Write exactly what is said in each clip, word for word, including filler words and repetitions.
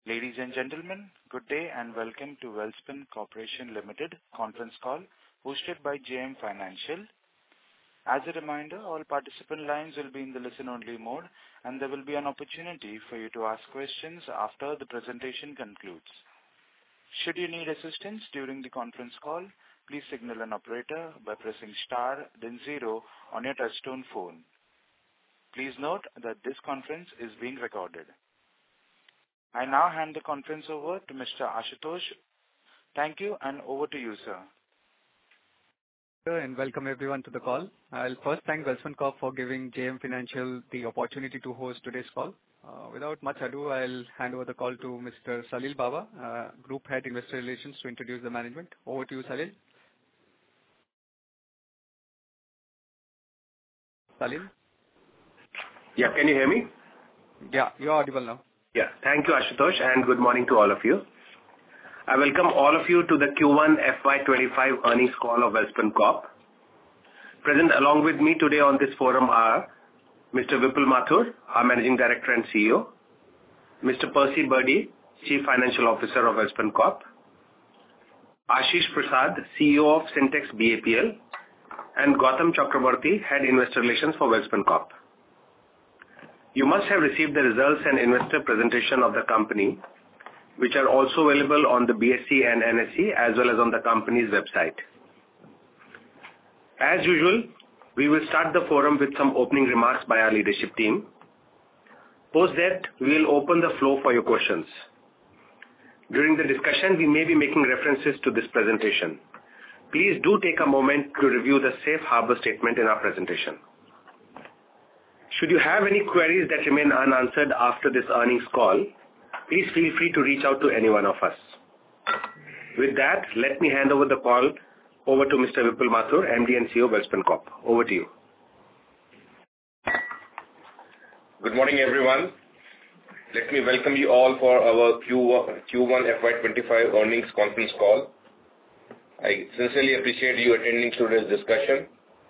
Ladies and gentlemen, good day and welcome to Welspun Corporation Limited conference call hosted by J M Financial. As a reminder, all participant lines will be in the listen-only mode, and there will be an opportunity for you to ask questions after the presentation concludes. Should you need assistance during the conference call, please signal an operator by pressing star then zero on your touchtone phone. Please note that this conference is being recorded. I now hand the conference over to Mister Ashutosh. Thank you, and over to you, sir. And welcome everyone to the call. I'll first thank Welspun Corp for giving J M Financial the opportunity to host today's call. Uh, without much ado, I'll hand over the call to Mister Salil Baba, uh, Group Head Investor Relations, to introduce the management. Over to you, Salil. Salil? Yeah, can you hear me? Yeah, you're audible now. Yeah, thank you, Ashutosh, and good morning to all of you. I welcome all of you to the Q one F Y twenty-five earnings call of Welspun Corp. Present along with me today on this forum are Mister Vipul Mathur, our Managing Director and C E O, Mister Percy Birdy, Chief Financial Officer of Welspun Corp, Ashish Prasad, C E O of Syntex B A P L, and Gautam Chakraborty, Head Investor Relations for Welspun Corp. You must have received the results and investor presentation of the company, which are also available on the B S E and N S E as well as on the company's website. As usual, we will start the forum with some opening remarks by our leadership team. Post that, we will open the floor for your questions. During the discussion, we may be making references to this presentation. Please do take a moment to review the safe harbor statement in our presentation. Should you have any queries that remain unanswered after this earnings call, please feel free to reach out to any one of us. With that, let me hand over the call over to Mister Vipul Mathur, M D and C E O of Welspun Corp. Over to you. Good morning, everyone. Let me welcome you all for our Q one F Y twenty-five earnings conference call. I sincerely appreciate you attending today's discussion.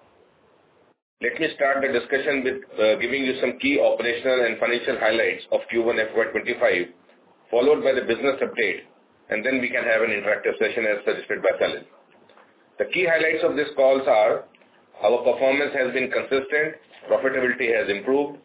Let me start the discussion with uh, giving you some key operational and financial highlights of Q one F Y twenty-five, followed by the business update, and then we can have an interactive session as suggested by Salil. The key highlights of this calls are: our performance has been consistent, profitability has improved,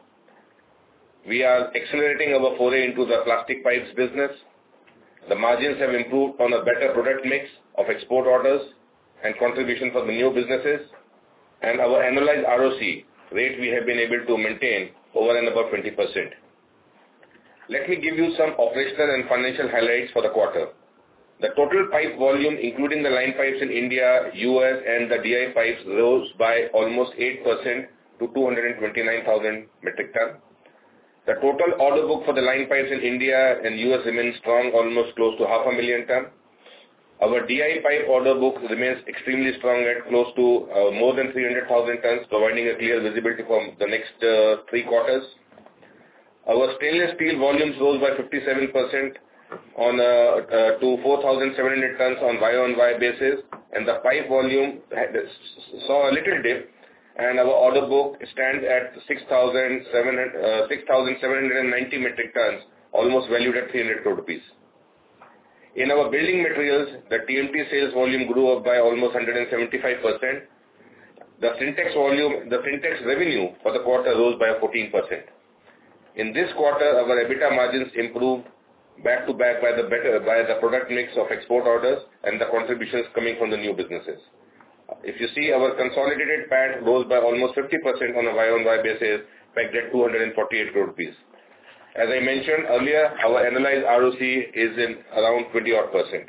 we are accelerating our foray into the plastic pipes business, the margins have improved on a better product mix of export orders and contribution for the new businesses, and our annualized R O C rate we have been able to maintain over and above twenty percent. Let me give you some operational and financial highlights for the quarter. The total pipe volume, including the line pipes in India, U S, and the D I pipes, rose by almost eight percent to two hundred twenty-nine thousand metric ton. The total order book for the line pipes in India and U S remains strong, almost close to half a million ton. Our D I pipe order book remains extremely strong at close to uh, more than three hundred thousand tons, providing a clear visibility for the next uh, three quarters. Our stainless steel volumes rose by fifty-seven percent on uh, uh, to four thousand seven hundred tons on Y on Y basis, and the pipe volume had, saw a little dip, and our order book stands at six thousand seven hundred ninety metric tons, almost valued at three hundred crore rupees. In our building materials, the T M T sales volume grew up by almost one hundred seventy-five percent. The Syntex volume, the Syntex revenue for the quarter rose by fourteen percent. In this quarter, our EBITDA margins improved back to back by the better by the product mix of export orders and the contributions coming from the new businesses. If you see, our consolidated P A T rose by almost fifty percent on a Y on Y basis, pegged at two hundred forty-eight crore rupees. As I mentioned earlier, our annualized R O C is in around twenty odd percent.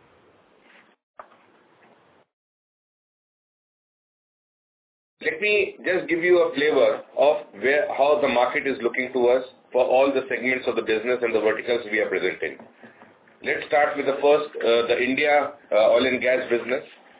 Let me just give you a flavor of where how the market is looking to us for all the segments of the business and the verticals we are presenting. Let's start with the first, uh, the India uh, oil and gas business.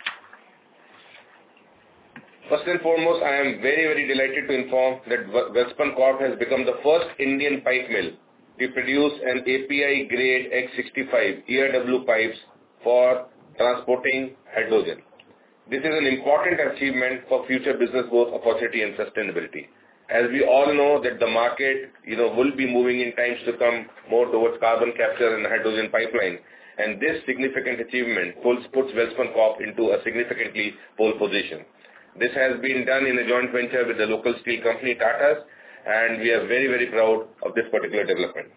First and foremost, I am very, very delighted to inform that Welspun Corp has become the first Indian pipe mill to produce an A P I-grade X sixty-five E R W pipes for transporting hydrogen. This is an important achievement for future business growth, opportunity and sustainability. as we all know that the market, you know, will be moving in times to come more towards carbon capture and hydrogen pipeline. And this significant achievement puts, puts Welspun Corp into a significantly pole position. This has been done in a joint venture with the local steel company Tata's, and we are very, very proud of this particular development.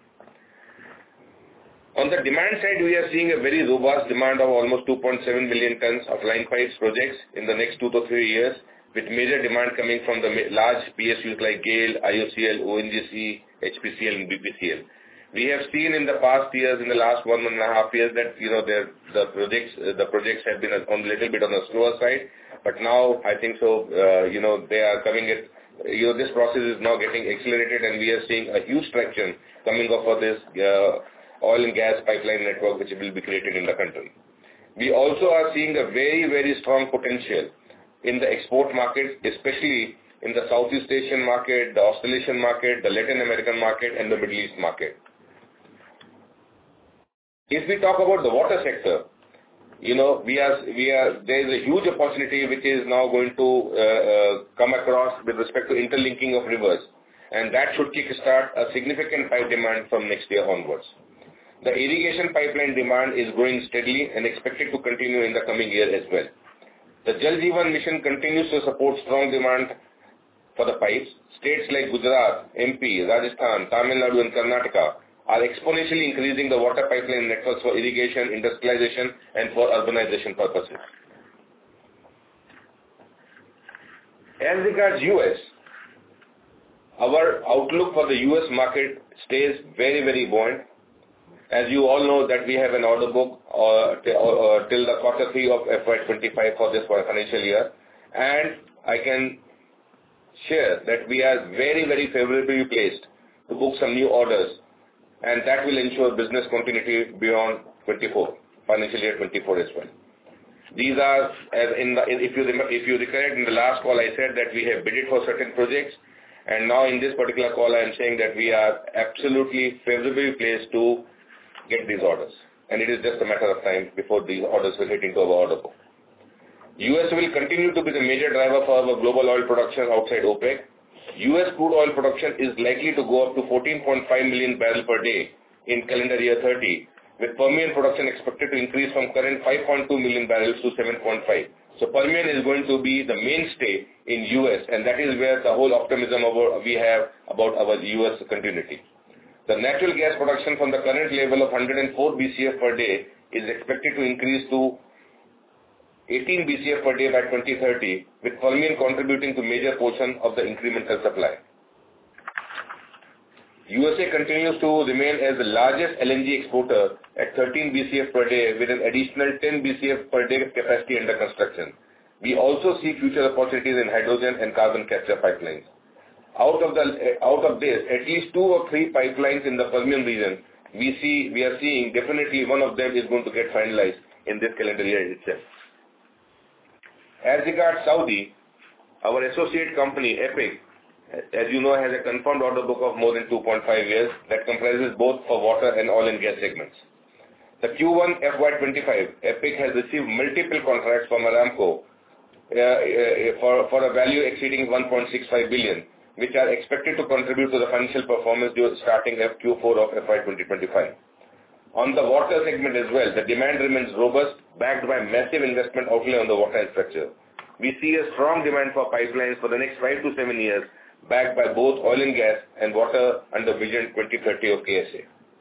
On the demand side, we are seeing a very robust demand of almost two point seven million tons of line pipes projects in the next two to three years, with major demand coming from the large P S Us like GAIL, I O C L, O N G C, H P C L and B P C L. We have seen in the past years, in the last one and a half years, that, you know, the projects, the projects have been on a little bit on the slower side, but now I think so, uh, you know, they are coming at, you know, this process is now getting accelerated, and we are seeing a huge traction coming up for this uh, oil and gas pipeline network which will be created in the country. We also are seeing a very, very strong potential in the export market, especially in the Southeast Asian market, the Australasian market, the Latin American market, and the Middle East market. If we talk about the water sector, you know, we are, we are, there is a huge opportunity which is now going to uh, uh, come across with respect to interlinking of rivers, and that should kickstart a significant pipe demand from next year onwards. The irrigation pipeline demand is growing steadily and expected to continue in the coming year as well. The Jal Jeevan Mission continues to support strong demand for the pipes. States like Gujarat, M P, Rajasthan, Tamil Nadu and Karnataka are exponentially increasing the water pipeline networks for irrigation, industrialization and for urbanization purposes. As regards U S, our outlook for the U S market stays very, very buoyant. As you all know that we have an order book uh, t- uh, till the quarter three of F Y twenty-five for this financial year, and I can share that we are very, very favorably placed to book some new orders, and that will ensure business continuity beyond twenty-four, financial year twenty-four as well. These are, as in the, if you remember, if you recollect in the last call I said that we have bidded for certain projects, and now in this particular call I am saying that we are absolutely favorably placed to get these orders, and it is just a matter of time before these orders will hit into our order book. U S will continue to be the major driver for our global oil production outside OPEC. U S crude oil production is likely to go up to fourteen point five million barrels per day in calendar year thirty, with Permian production expected to increase from current five point two million barrels to seven point five. So Permian is going to be the mainstay in U S, and that is where the whole optimism about, we have about our U S continuity. The natural gas production from the current level of one hundred four B C F per day is expected to increase to eighteen B C F per day by twenty thirty, with Permian contributing to major portion of the incremental supply. U S A continues to remain as the largest L N G exporter at thirteen B C F per day, with an additional ten B C F per day capacity under construction. We also see future opportunities in hydrogen and carbon capture pipelines. Out of the out of this, at least two or three pipelines in the Permian region, we see we are seeing definitely one of them is going to get finalized in this calendar year itself. As regards Saudi, our associate company EPIC, as you know, has a confirmed order book of more than two point five years that comprises both for water and oil and gas segments. The Q one F Y twenty-five, EPIC has received multiple contracts from Aramco uh, uh, for for a value exceeding one point six five billion. Which are expected to contribute to the financial performance starting at Q four of F Y twenty twenty-five. On the water segment as well, the demand remains robust, backed by massive investment outlay on the water infrastructure. We see a strong demand for pipelines for the next five to seven years, backed by both oil and gas and water under Vision twenty thirty of K S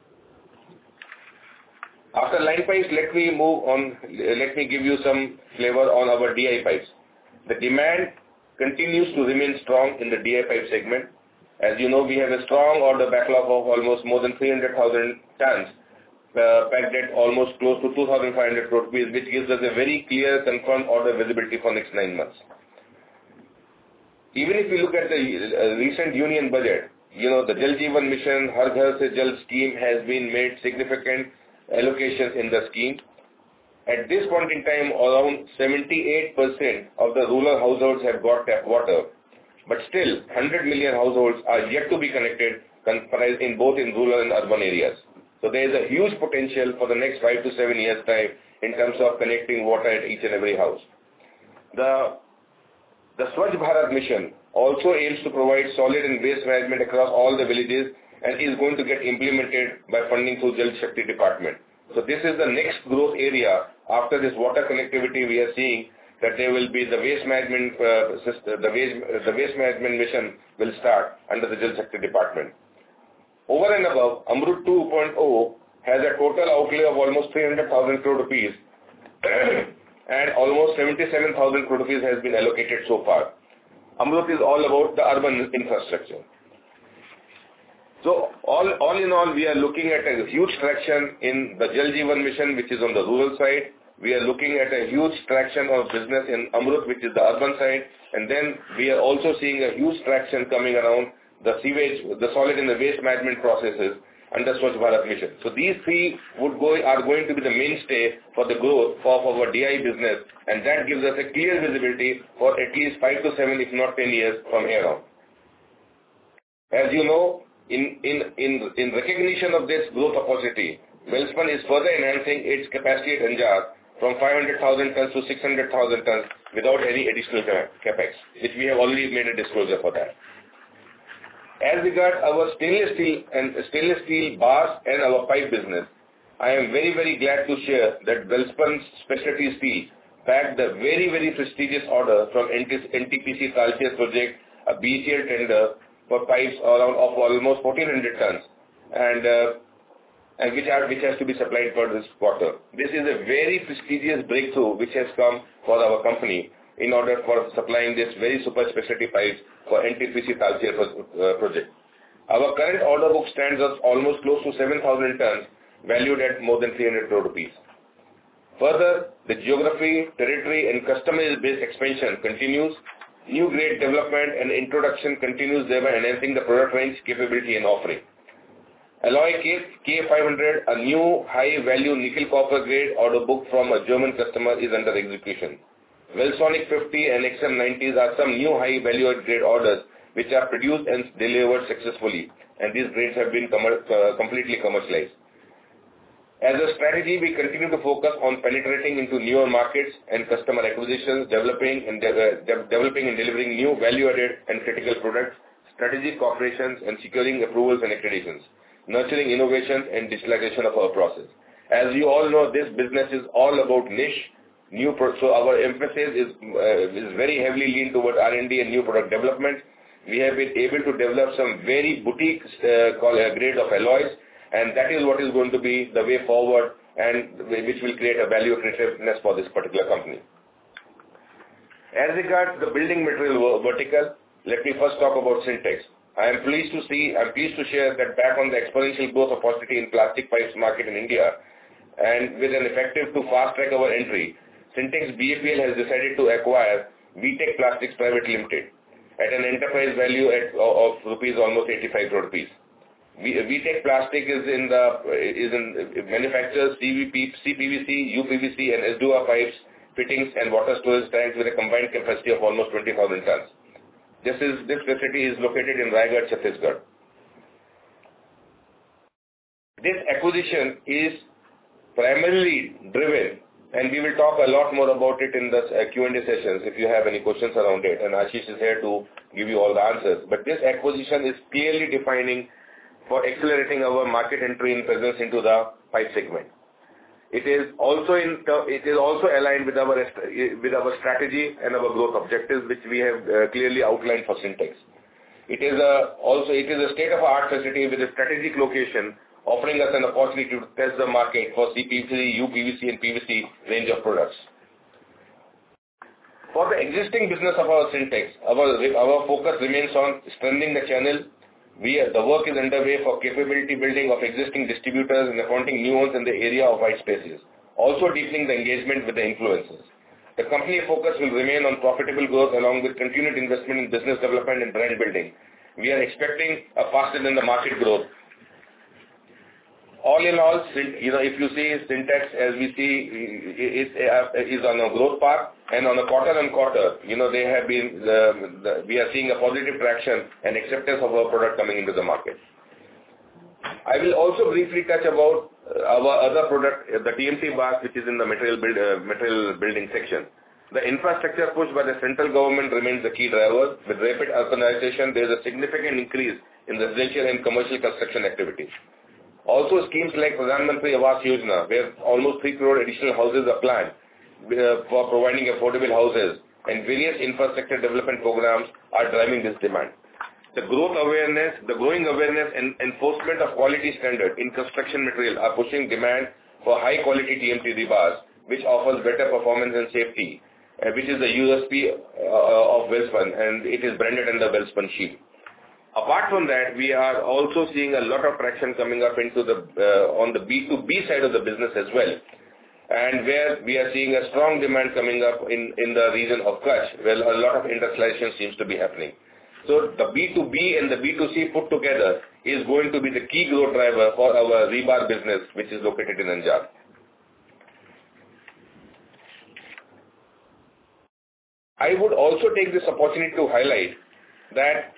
A. After line pipes, let me move on, let me give you some flavor on our D I pipes. The demand continues to remain strong in the D I pipe segment. As you know, we have a strong order backlog of almost more than three hundred thousand tons, uh, pegged at almost close to two thousand five hundred crore rupees, which gives us a very clear confirmed order visibility for next nine months. Even if we look at the uh, recent union budget, you know, the Jal Jeevan Mission, Har Ghar Se Jal scheme has been made significant allocations in the scheme. At this point in time, around seventy-eight percent of the rural households have got tap water, but still one hundred million households are yet to be connected, comprised in both in rural and urban areas. So there is a huge potential for the next five to seven years' time in terms of connecting water at each and every house. The The Swachh Bharat mission also aims to provide solid and waste management across all the villages and is going to get implemented by funding through Jal Shakti Department. So this is the next growth area after this water connectivity. We are seeing that there will be the waste management uh, system, the waste, the waste management mission will start under the Jal Shakti Department. Over and above, Amrut two point oh has a total outlay of almost three hundred thousand crore rupees and almost seventy-seven thousand crore rupees has been allocated so far. Amrut is all about the urban infrastructure. So all, all in all, we are looking at a huge traction in the Jal Jeevan mission, which is on the rural side. We are looking at a huge traction of business in Amrut, which is the urban side. And then we are also seeing a huge traction coming around the sewage, the solid and the waste management processes under Swachh Bharat mission. So these three would go, are going to be the mainstay for the growth of our D I business, and that gives us a clear visibility for at least five to seven, if not ten years from here on. As you know, in, in, in, in recognition of this growth opportunity, Welspun is further enhancing its capacity at Anjar from five hundred thousand tons to six hundred thousand tons without any additional capex, which we have already made a disclosure for that. As regards our stainless steel and stainless steel bars and our pipe business, I am very, very glad to share that Welspun's Specialty Steel bagged the very, very prestigious order from N T P C Talcher project, a B H E L tender for pipes around of almost fourteen hundred tons, and uh, and which are which has to be supplied for this quarter. This is a very prestigious breakthrough which has come for our company in order for supplying this very super specialty pipes for N T P C Talcher uh, project. Our current order book stands at almost close to seven thousand tons, valued at more than three hundred crore rupees. Further, the geography, territory and customer-based expansion continues. New grade development and introduction continues, thereby enhancing the product range, capability and offering. Alloy K five hundred, a new high-value nickel copper grade order book from a German customer is under execution. Welsonic fifty and X M nineties are some new high-value grade orders which are produced and delivered successfully, and these grades have been com- uh, completely commercialized. As a strategy, we continue to focus on penetrating into newer markets and customer acquisitions, developing and de- de- developing and delivering new value-added and critical products, strategic cooperations, and securing approvals and accreditations, nurturing innovations and digitalization of our process. As you all know, this business is all about niche. New pro- so our emphasis is uh, is very heavily leaned towards R and D and new product development. We have been able to develop some very boutique uh, call, uh, grade of alloys, and that is what is going to be the way forward, and which will create a value accretiveness for this particular company. As regards the building material vertical, let me first talk about Sintex. I am pleased to see, I am pleased to share that back on the exponential growth opportunity in plastic pipes market in India, and with an effective to fast track our entry, Sintex B A P L has decided to acquire VTech Plastics Private Limited at an enterprise value at, of rupees almost eighty-five crore rupees. VTech Plastic is in the is in manufactures C V P, C P V C, U P V C, and S D O A pipes, fittings, and water storage tanks with a combined capacity of almost twenty thousand tons. This is this facility is located in Raigad, Chhattisgarh. This acquisition is primarily driven, and we will talk a lot more about it in the uh, Q and A sessions if you have any questions around it, and Ashish is here to give you all the answers. But this acquisition is clearly defining for accelerating our market entry and presence into the pipe segment. It is also in it is also aligned with our with our strategy and our growth objectives, which we have uh, clearly outlined for Sintex. It is a also it is a state-of-the-art facility with a strategic location, offering us an opportunity to test the market for C P V C, U P V C, and P V C range of products. For the existing business of our Sintex, our our focus remains on strengthening the channel. We are, the work is underway for capability building of existing distributors and appointing new ones in the area of white spaces, also deepening the engagement with the influencers. The company focus will remain on profitable growth along with continued investment in business development and brand building. We are expecting a faster than the market growth. All in all, you know, if you see Sintex, as we see, is is on a growth path, and on a quarter on quarter, you know, they have been, the, the, we are seeing a positive traction and acceptance of our product coming into the market. I will also briefly touch about our other product, the T M T bars, which is in the material build, uh, material building section. The infrastructure push by the central government remains the key driver. With rapid urbanization, there is a significant increase in residential and commercial construction activities. Also, schemes like Pradhan Mantri Awas Yojana, where almost three crore additional houses are planned uh, for providing affordable houses, and various infrastructure development programs are driving this demand. The growth awareness, the growing awareness and enforcement of quality standard in construction material are pushing demand for high quality T M T rebars, which offers better performance and safety, uh, which is the U S P uh, of Welspun, and it is branded under Welspun Shield. Apart from that, we are also seeing a lot of traction coming up into the uh, on the B two B side of the business as well, and where we are seeing a strong demand coming up in, in the region of Kutch, where a lot of industrialization seems to be happening. So the B two B and the B two C put together is going to be the key growth driver for our rebar business, which is located in Anjar. I would also take this opportunity to highlight that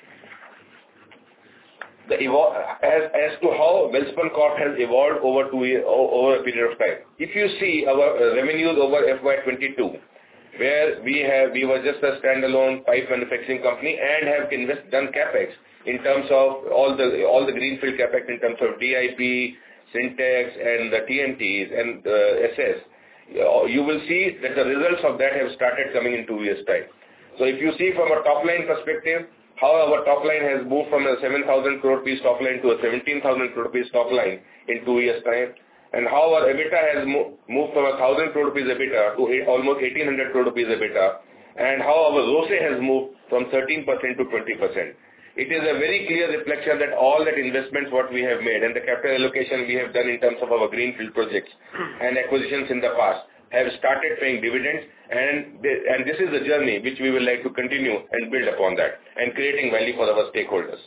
the evol- as, as to how Welspun Corp has evolved over two year, over a period of time. If you see our revenues over F Y twenty-two, where we have we were just a standalone pipe manufacturing company and have invest, done capex in terms of all the all the greenfield capex in terms of D I P, Syntex, and the T M Ts and uh, S S. You will see that the results of that have started coming in two years' time. So if you see from a top line perspective, how our top line has moved from a seven thousand crore rupees top line to a seventeen thousand crore rupees top line in two years' time, and how our EBITDA has mo- moved from a one thousand crore rupees EBITDA to eight, almost eighteen hundred crore rupees EBITDA, and how our R O C E has moved from thirteen percent to twenty percent. It is a very clear reflection that all that investments what we have made and the capital allocation we have done in terms of our greenfield projects and acquisitions in the past have started paying dividends, and they, and this is the journey which we will like to continue and build upon that and creating value for our stakeholders.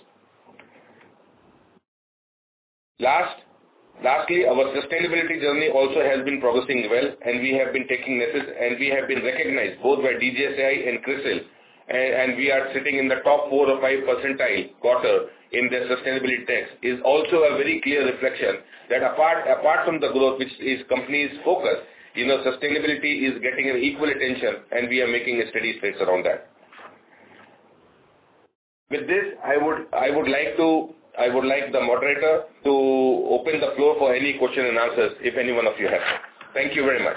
Last, lastly, our sustainability journey also has been progressing well, and we have been taking necess- and we have been recognized both by D J S I and CRISIL, and, and we are sitting in the top four or five percentile quarter in their sustainability index. Is also a very clear reflection that apart apart from the growth which is company's focus, you know, sustainability is getting an equal attention, and we are making a steady space around that. With this, I would I would like to I would like the moderator to open the floor for any question and answers if any one of you have. Thank you very much.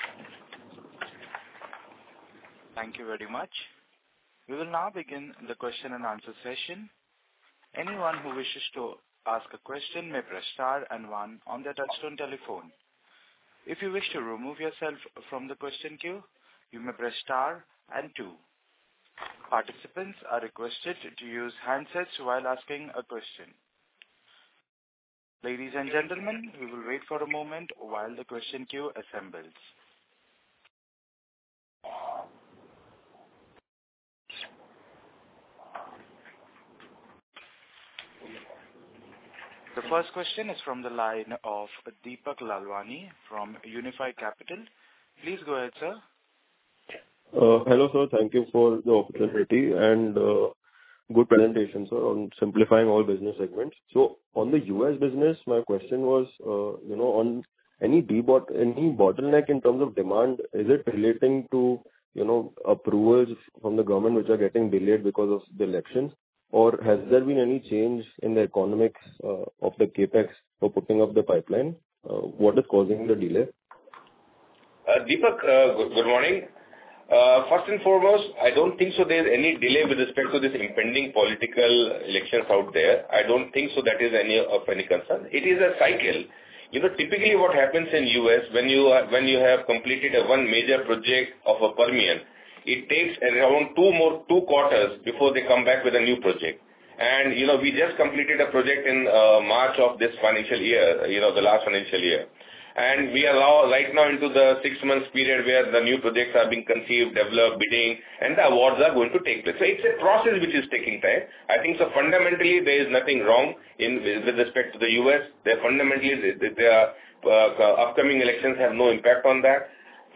Thank you very much. We will now begin the question and answer session. Anyone who wishes to ask a question may press star and one on their touchtone telephone. If you wish to remove yourself from the question queue, you may press star and two. Participants are requested to use handsets while asking a question. Ladies and gentlemen, we will wait for a moment while the question queue assembles. The first question is from the line of Deepak Lalwani from Unifi Capital. Please go ahead, sir. Uh, hello, sir. Thank you for the opportunity and uh, good presentation, sir, on simplifying all business segments. So, on the U S business, my question was, uh, you know, on any debot any bottleneck in terms of demand, is it relating to, you know, approvals from the government which are getting delayed because of the elections? Or has there been any change in the economics uh, of the capex for putting up the pipeline? Uh, what is causing the delay? Uh, Deepak, uh, good, good morning. Uh, first and foremost, I don't think so there is any delay with respect to this impending political elections out there. I don't think so that is any of any concern. It is a cycle. You know, typically what happens in U S when you are, when you have completed a one major project of a Permian, it takes around two more two quarters before they come back with a new project. And, you know, we just completed a project in uh, March of this financial year, you know, the last financial year. And we are now, right now into the six months period where the new projects are being conceived, developed, bidding, and the awards are going to take place. So it's a process which is taking time. I think so fundamentally there is nothing wrong in with respect to the U S. There fundamentally, the, the uh, upcoming elections have no impact on that.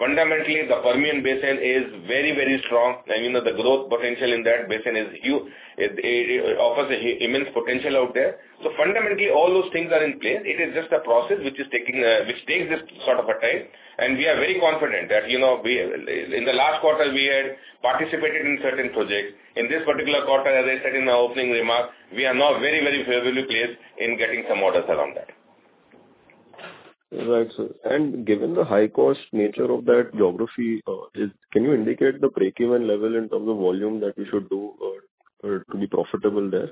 fundamentally the Permian Basin is very, very strong, and you know the growth potential in that basin is huge. It, it, it offers a immense potential out there. So fundamentally, all those things are in place. It is just a process which is taking, uh, which takes this sort of a time, and we are very confident that you know we in the last quarter we had participated in certain projects. In this particular quarter, as I said in my opening remark, we are now very, very favorably placed in getting some orders around that. Right, sir. And given the high cost nature of that geography, uh, is, can you indicate the break-even level in terms of volume that we should do uh, uh, to be profitable there?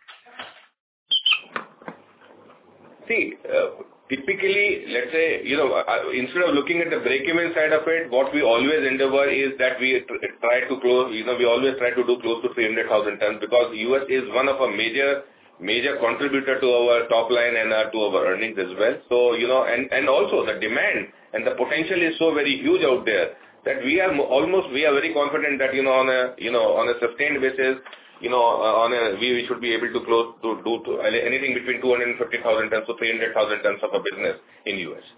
See, uh, typically, let's say, you know, uh, instead of looking at the break-even side of it, what we always endeavor is that we try to close, you know, we always try to do close to three hundred thousand tons because U S is one of our major major contributor to our top line and uh, to our earnings as well. So, you know, and, and also the demand and the potential is so very huge out there that we are almost, we are very confident that, you know, on a, you know, on a sustained basis, you know, uh, on a, we, we should be able to close to do to, anything between two hundred fifty thousand tons to three hundred thousand tons of a business in U S.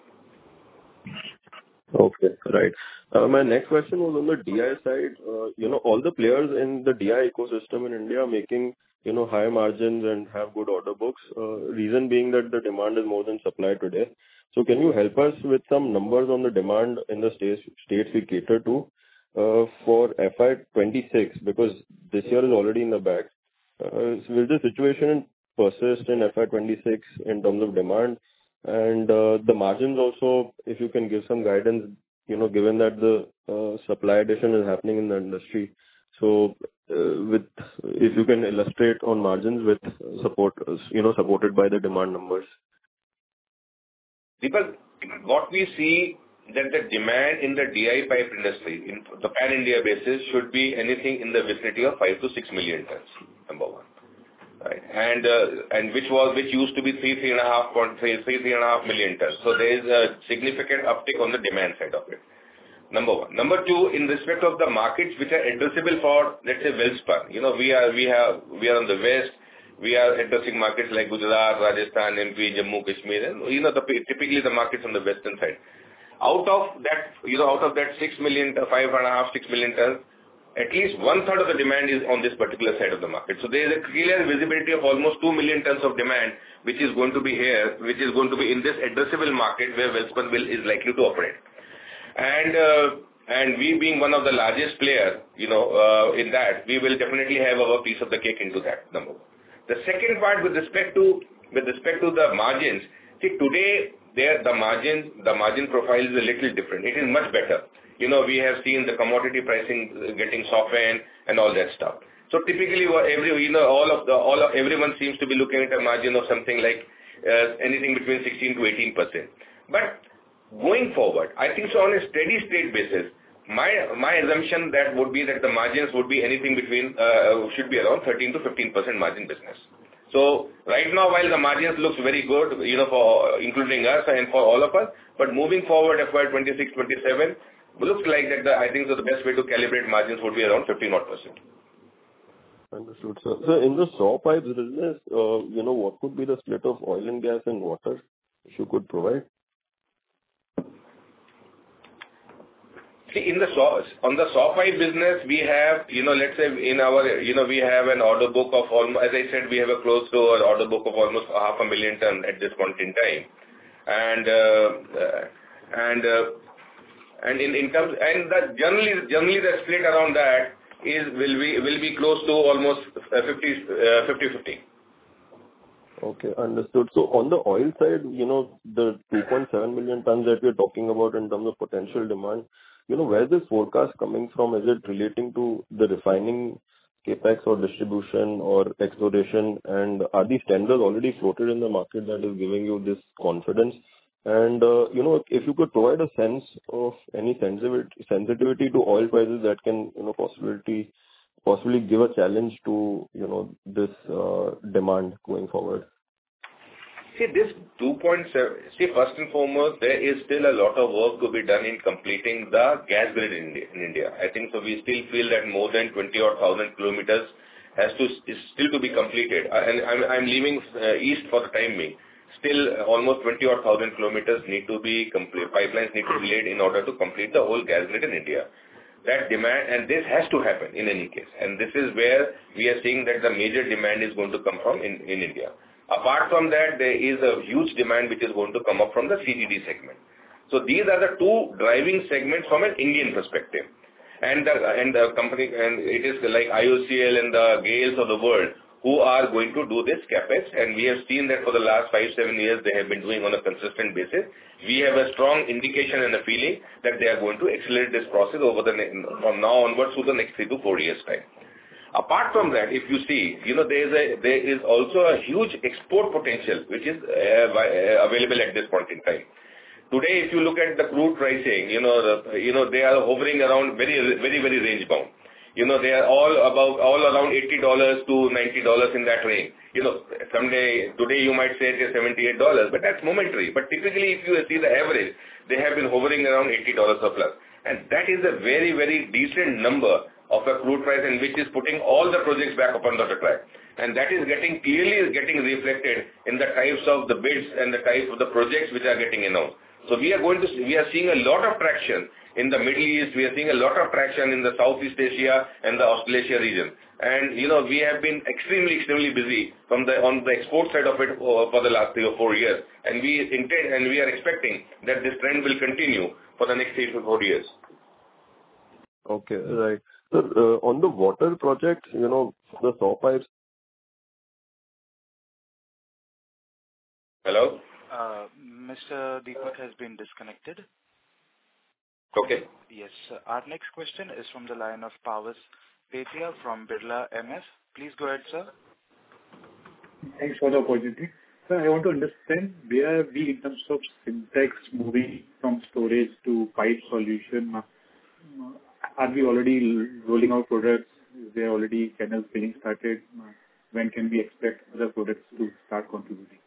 Okay, right. Uh, my next question was on the D I side. Uh, you know, all the players in the D I ecosystem in India are making, you know, high margins and have good order books. Uh, reason being that the demand is more than supply today. So can you help us with some numbers on the demand in the states, states we cater to uh, for F Y twenty-six? Because this year is already in the bag. Uh, so will the situation persist in F Y twenty-six in terms of demand? And uh, the margins also, if you can give some guidance, you know, given that the uh, supply addition is happening in the industry. So, uh, with if you can illustrate on margins with support, you know, supported by the demand numbers. Because what we see that the demand in the D I pipe industry, in the pan-India basis, should be anything in the vicinity of five to six million tons, number one. Right. And uh, and which was which used to be three three and a half point three three three and a half million tons. So there is a significant uptick on the demand side of it. Number one. Number two, in respect of the markets which are addressable for, let's say, Welspun. You know, we are we have we are on the west. We are addressing markets like Gujarat, Rajasthan, M P, Jammu, Kashmir, and you know the typically the markets on the western side. Out of that, you know, out of that six million, five and a half, six million tons, at least one third of the demand is on this particular side of the market. So there is a clear visibility of almost two million tons of demand, which is going to be here, which is going to be in this addressable market where Welspun will is likely to operate. And uh, and we being one of the largest player, you know, uh, in that, we will definitely have our piece of the cake into that, number one. The second part with respect to with respect to the margins, see today there the margin the margin profile is a little different. It is much better. You know, we have seen the commodity pricing getting softened and all that stuff. So typically, every you know, all of the all of everyone seems to be looking at a margin of something like uh, anything between sixteen to eighteen percent. But going forward, I think so on a steady state basis, my my assumption that would be that the margins would be anything between uh, should be around thirteen to fifteen percent margin business. So right now, while the margins looks very good, you know, for including us and for all of us, but moving forward, F Y twenty-six twenty-seven. Looks like that the, I think so the best way to calibrate margins would be around fifteen odd percent. Understood, sir. So in the saw pipes business, uh, you know, what could be the split of oil and gas and water, if you could provide? See, in the saw, on the saw pipe business, we have, you know, let's say in our, you know, we have an order book of almost, as I said, we have a close to an order book of almost half a million ton at this point in time. And, uh, uh, and, uh, And in, in terms, and that generally, generally the split around that is, will be, will be close to almost fifty fifty. Okay, understood. So on the oil side, you know, the two point seven million tons that we're talking about in terms of potential demand, you know, where is this forecast coming from? Is it relating to the refining capex or distribution or exploration? And are these tenders already floated in the market that is giving you this confidence? And, uh, you know, if you could provide a sense of any sensitivity, sensitivity to oil prices that can, you know, possibility, possibly give a challenge to, you know, this uh, demand going forward. See, this two point seven, see, first and foremost, there is still a lot of work to be done in completing the gas grid in India. In India. I think so we still feel that more than twenty odd thousand kilometers has to, is still to be completed. And I'm, I'm leaving uh, east for the time being. still almost twenty odd thousand kilometers need to be complete, pipelines need to be laid in order to complete the whole gas grid in India. That demand, and this has to happen in any case. And this is where we are seeing that the major demand is going to come from in, in India. Apart from that, there is a huge demand which is going to come up from the C G D segment. So these are the two driving segments from an Indian perspective. And the, and the company, and it is like I O C L and the Gales of the world who are going to do this capex, and we have seen that for the last five, seven years they have been doing on a consistent basis. We have a strong indication and a feeling that they are going to accelerate this process over the from now onwards to the next three to four years time. Apart from that, if you see, you know, there is a there is also a huge export potential which is uh, available at this point in time. Today, if you look at the crude pricing, you know, the, you know, they are hovering around very, very, very range bound. You know, they are all about, all around eighty dollars to ninety dollars in that range. You know, someday, today you might say it is seventy-eight dollars, but that's momentary. But typically, if you see the average, they have been hovering around eighty dollars or plus. And that is a very, very decent number of a crude price, and which is putting all the projects back upon the track. And that is getting, clearly getting reflected in the types of the bids and the type of the projects which are getting announced. So we are going to, we are seeing a lot of traction in the Middle East, we are seeing a lot of traction in the Southeast Asia and the Australasia region. And, you know, we have been extremely, extremely busy from the, on the export side of it for the last three or four years. And we intend, and we are expecting that this trend will continue for the next three to four years. Okay, right. So, uh, on the water project, you know, the saw pipes. Hello? Uh, Mister Deepak has been disconnected. Okay. Yes. Sir. Our next question is from the line of Pavas Petia from Birla M F. Please go ahead, sir. Thanks for the opportunity. Sir, I want to understand where are we in terms of Sintex moving from storage to pipe solution. Are we already rolling out products? Is there already channel filling started? When can we expect other products to start contributing?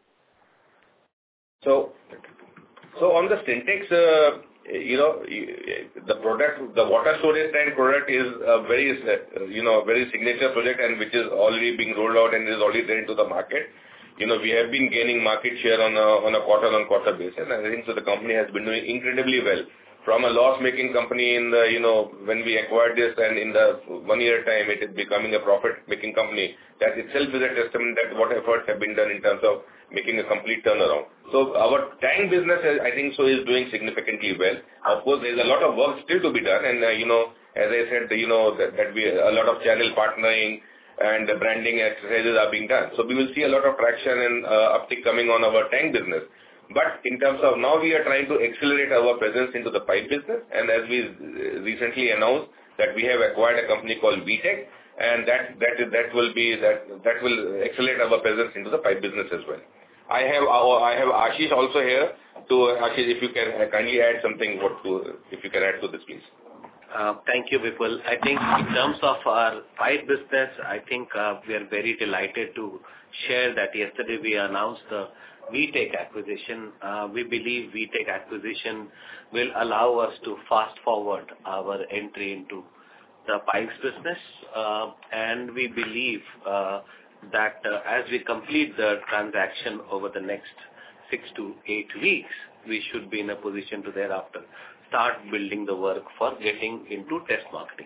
So, so on the Sintex, uh, you know, the product, the water storage tank product is a very, uh, you know, very signature project, and which is already being rolled out and is already there into the market. You know, we have been gaining market share on a, on a quarter-on-quarter basis, and I think so the company has been doing incredibly well. From a loss-making company in the, you know, when we acquired this, and in the one year time it is becoming a profit-making company, that itself is a testament that what efforts have been done in terms of making a complete turnaround. So our tank business, I think so, is doing significantly well. Of course, there is a lot of work still to be done, and uh, you know, as I said, you know, that, that we a lot of channel partnering and the branding exercises are being done. So we will see a lot of traction and uh, uptick coming on our tank business. But in terms of now, we are trying to accelerate our presence into the pipe business, and as we recently announced that we have acquired a company called VTech, and that that that will be that that will accelerate our presence into the pipe business as well. I have I have Ashish also here. To Ashish, if you can kindly add something, what to if you can add to this, please. Uh, thank you, Vipul. I think in terms of our pipe business, I think uh, we are very delighted to share that yesterday we announced the VTech acquisition. Uh, we believe VTech acquisition will allow us to fast forward our entry into the pipes business, uh, and we believe uh, that uh, as we complete the transaction over the next six to eight weeks, we should be in a position to thereafter start building the work for getting into test marketing.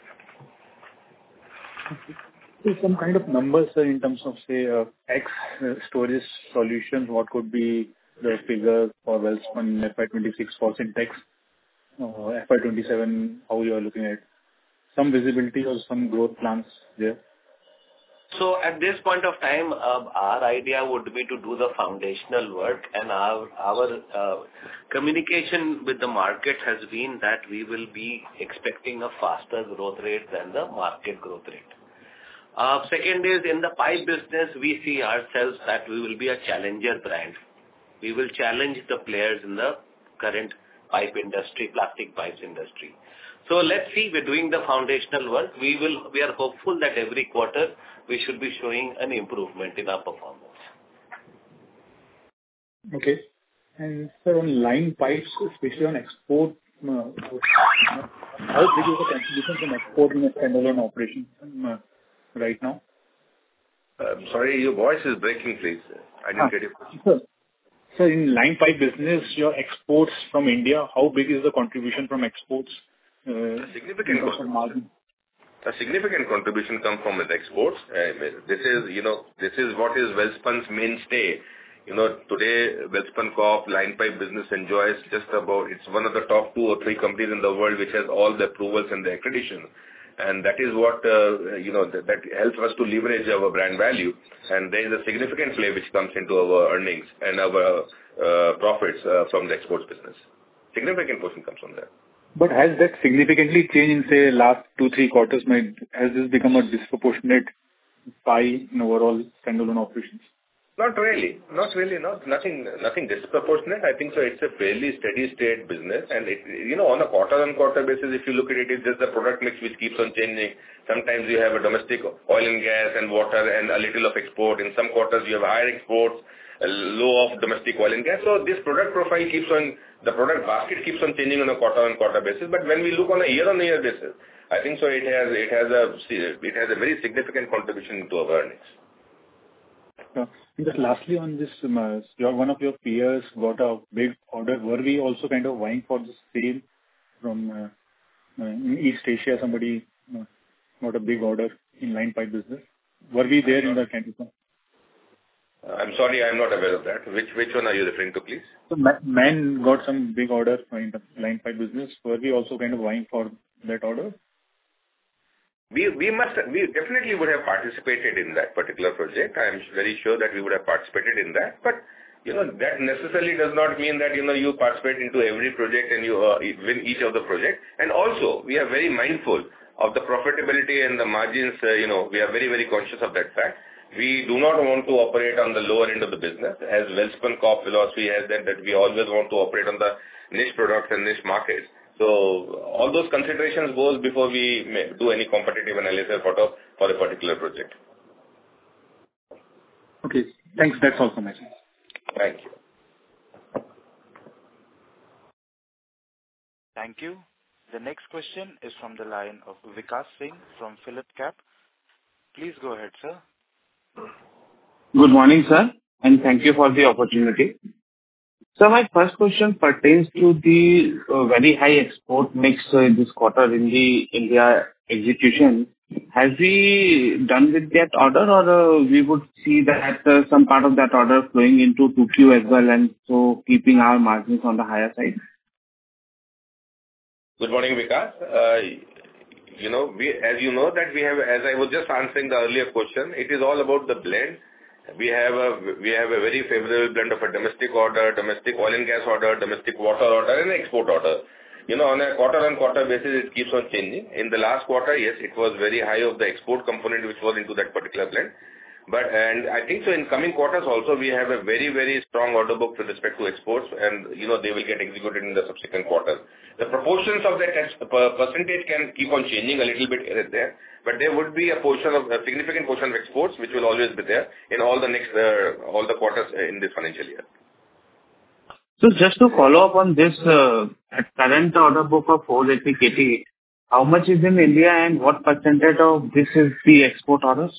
So some kind of numbers, sir, in terms of, say, uh, X uh, storage solutions, what could be the figure for Welspun F Y twenty-six for Sintex, uh, F Y twenty-seven, how you are looking at some visibility or some growth plans there? So at this point of time, uh, our idea would be to do the foundational work, and our our uh, communication with the market has been that we will be expecting a faster growth rate than the market growth rate. Uh, second is, in the pipe business, we see ourselves that we will be a challenger brand. We will challenge the players in the current pipe industry, plastic pipes industry. So let's see, we're doing the foundational work. We will, we are hopeful that every quarter we should be showing an improvement in our performance. Okay. And sir, on line pipes, especially on export, uh, how big is the contribution from export in a standalone operation uh, right now? Uh, sorry, your voice is breaking, please. I didn't Ah, get it. Sir, So in line pipe business, your exports from India, how big is the contribution from exports? Uh, A significant in terms of margin? A significant contribution comes from the exports. Uh, This is, you know, this is what is Welspun's mainstay. You know, today, Welspun Corp line pipe business enjoys just about, it's one of the top two or three companies in the world which has all the approvals and the accreditation. And that is what, uh, you know, that, that helps us to leverage our brand value. And there is a significant play which comes into our earnings and our uh, profits uh, from the exports business. Significant portion comes from there. But has that significantly changed in, say, last two, three quarters? Has this become a disproportionate pie in overall standalone operations? Not really. Not really. Not nothing nothing disproportionate. I think so it's a fairly steady state business. And, it, you know, on a quarter-on-quarter basis, if you look at it, it's just the product mix which keeps on changing. Sometimes you have a domestic oil and gas and water and a little of export. In some quarters, you have higher exports, a low of domestic oil and gas. So this product profile keeps on, the product basket keeps on changing on a quarter-on-quarter basis. But when we look on a year-on-year basis, I think so it has, it has a, it has a very significant contribution to our earnings. Uh, Just lastly on this, um, uh, your, one of your peers got a big order. Were we also kind of vying for the same from uh, uh, in East Asia? Somebody uh, got a big order in line pipe business. Were we there in the kind of? Uh, I'm sorry, I'm not aware of that. Which which one are you referring to, please? So Man got some big order in the line pipe business. Were we also kind of vying for that order? We we must we definitely would have participated in that particular project. I am very sure that we would have participated in that. But you know that necessarily does not mean that you know you participate into every project and you uh, win each of the project. And also we are very mindful of the profitability and the margins. Uh, you know we are very very conscious of that fact. We do not want to operate on the lower end of the business. As Welspun Corp philosophy has that that we always want to operate on the niche products and niche markets. So all those considerations goes before we may do any competitive analysis for, the, for a particular project. Okay. Thanks. That's all from my side. Thank you. Thank you. The next question is from the line of Vikas Singh from PhillipCap. Please go ahead, sir. Good morning, sir, and thank you for the opportunity. So my first question pertains to the uh, very high export mix uh, this quarter in the India execution. Has we done with that order, or uh, we would see that uh, some part of that order flowing into two Q as well, and so keeping our margins on the higher side? Good morning, Vikas. Uh, you know, we, as you know that we have, as I was just answering the earlier question, it is all about the blend. We have a we have a very favorable blend of a domestic order, domestic oil and gas order, domestic water order, and export order. You know, on a quarter-on-quarter basis, it keeps on changing. In the last quarter, yes, it was very high of the export component which was into that particular blend. But, and I think so in coming quarters also, we have a very, very strong order book with respect to exports, and, you know, they will get executed in the subsequent quarters. The proportions of that percentage can keep on changing a little bit here and there, but there would be a portion of, a significant portion of exports which will always be there in all the next, uh, all the quarters in this financial year. So just to follow up on this, uh, at current order book of four eighty K T, how much is in India and what percentage of this is the export orders?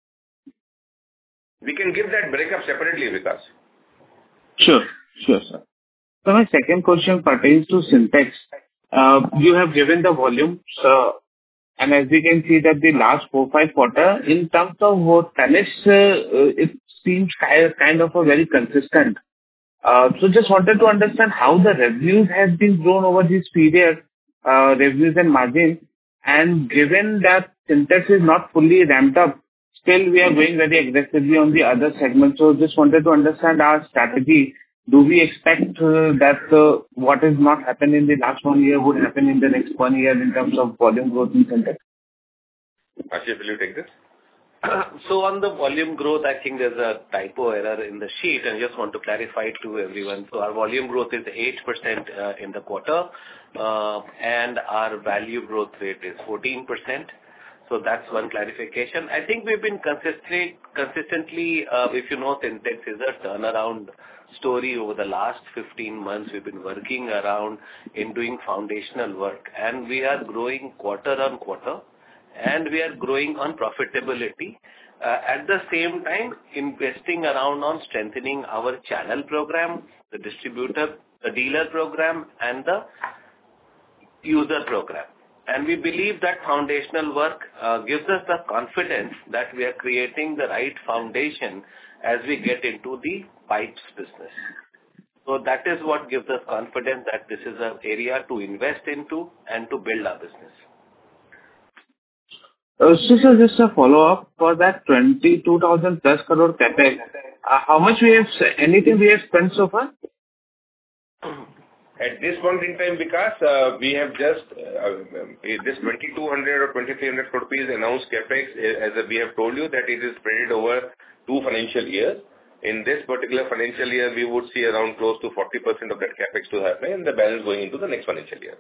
We can give that breakup separately, Vikas. Sure, sure, sir. So my second question pertains to Sintex. Uh, you have given the volume, so, and as we can see that the last four, five quarter, in terms of tonnage, uh, it seems kind of a very consistent. Uh, so just wanted to understand how the revenues have been grown over this period, uh, revenues and margin, and given that Sintex is not fully ramped up, still we are going very aggressively on the other segments. So just wanted to understand our strategy. Do we expect uh, that uh, what has not happened in the last one year would happen in the next one year in terms of volume growth in Sintex? Ashish, will you take this? So on the volume growth, I think there's a typo error in the sheet, and just want to clarify it to everyone. So our volume growth is eight percent uh, in the quarter, uh, and our value growth rate is fourteen percent. So that's one clarification. I think we've been consistently, consistently, uh, if you know, Sintex is a turnaround story over the last fifteen months. We've been working around in doing foundational work, and we are growing quarter on quarter, and we are growing on profitability. Uh, at the same time, investing around on strengthening our channel program, the distributor, the dealer program, and the user program. And we believe that foundational work uh, gives us the confidence that we are creating the right foundation as we get into the pipes business. So that is what gives us confidence that this is an area to invest into and to build our business. Uh, so, sir, just a follow-up for that twenty-two thousand plus crore capex. Uh, how much we have, anything we have spent so far? At this point in time, Vikas, uh, we have just uh, this twenty-two hundred or twenty-three hundred crore rupees announced capex, as we have told you, that it is spread over two financial years. In this particular financial year, we would see around close to forty percent of that capex to happen, and the balance going into the next financial year.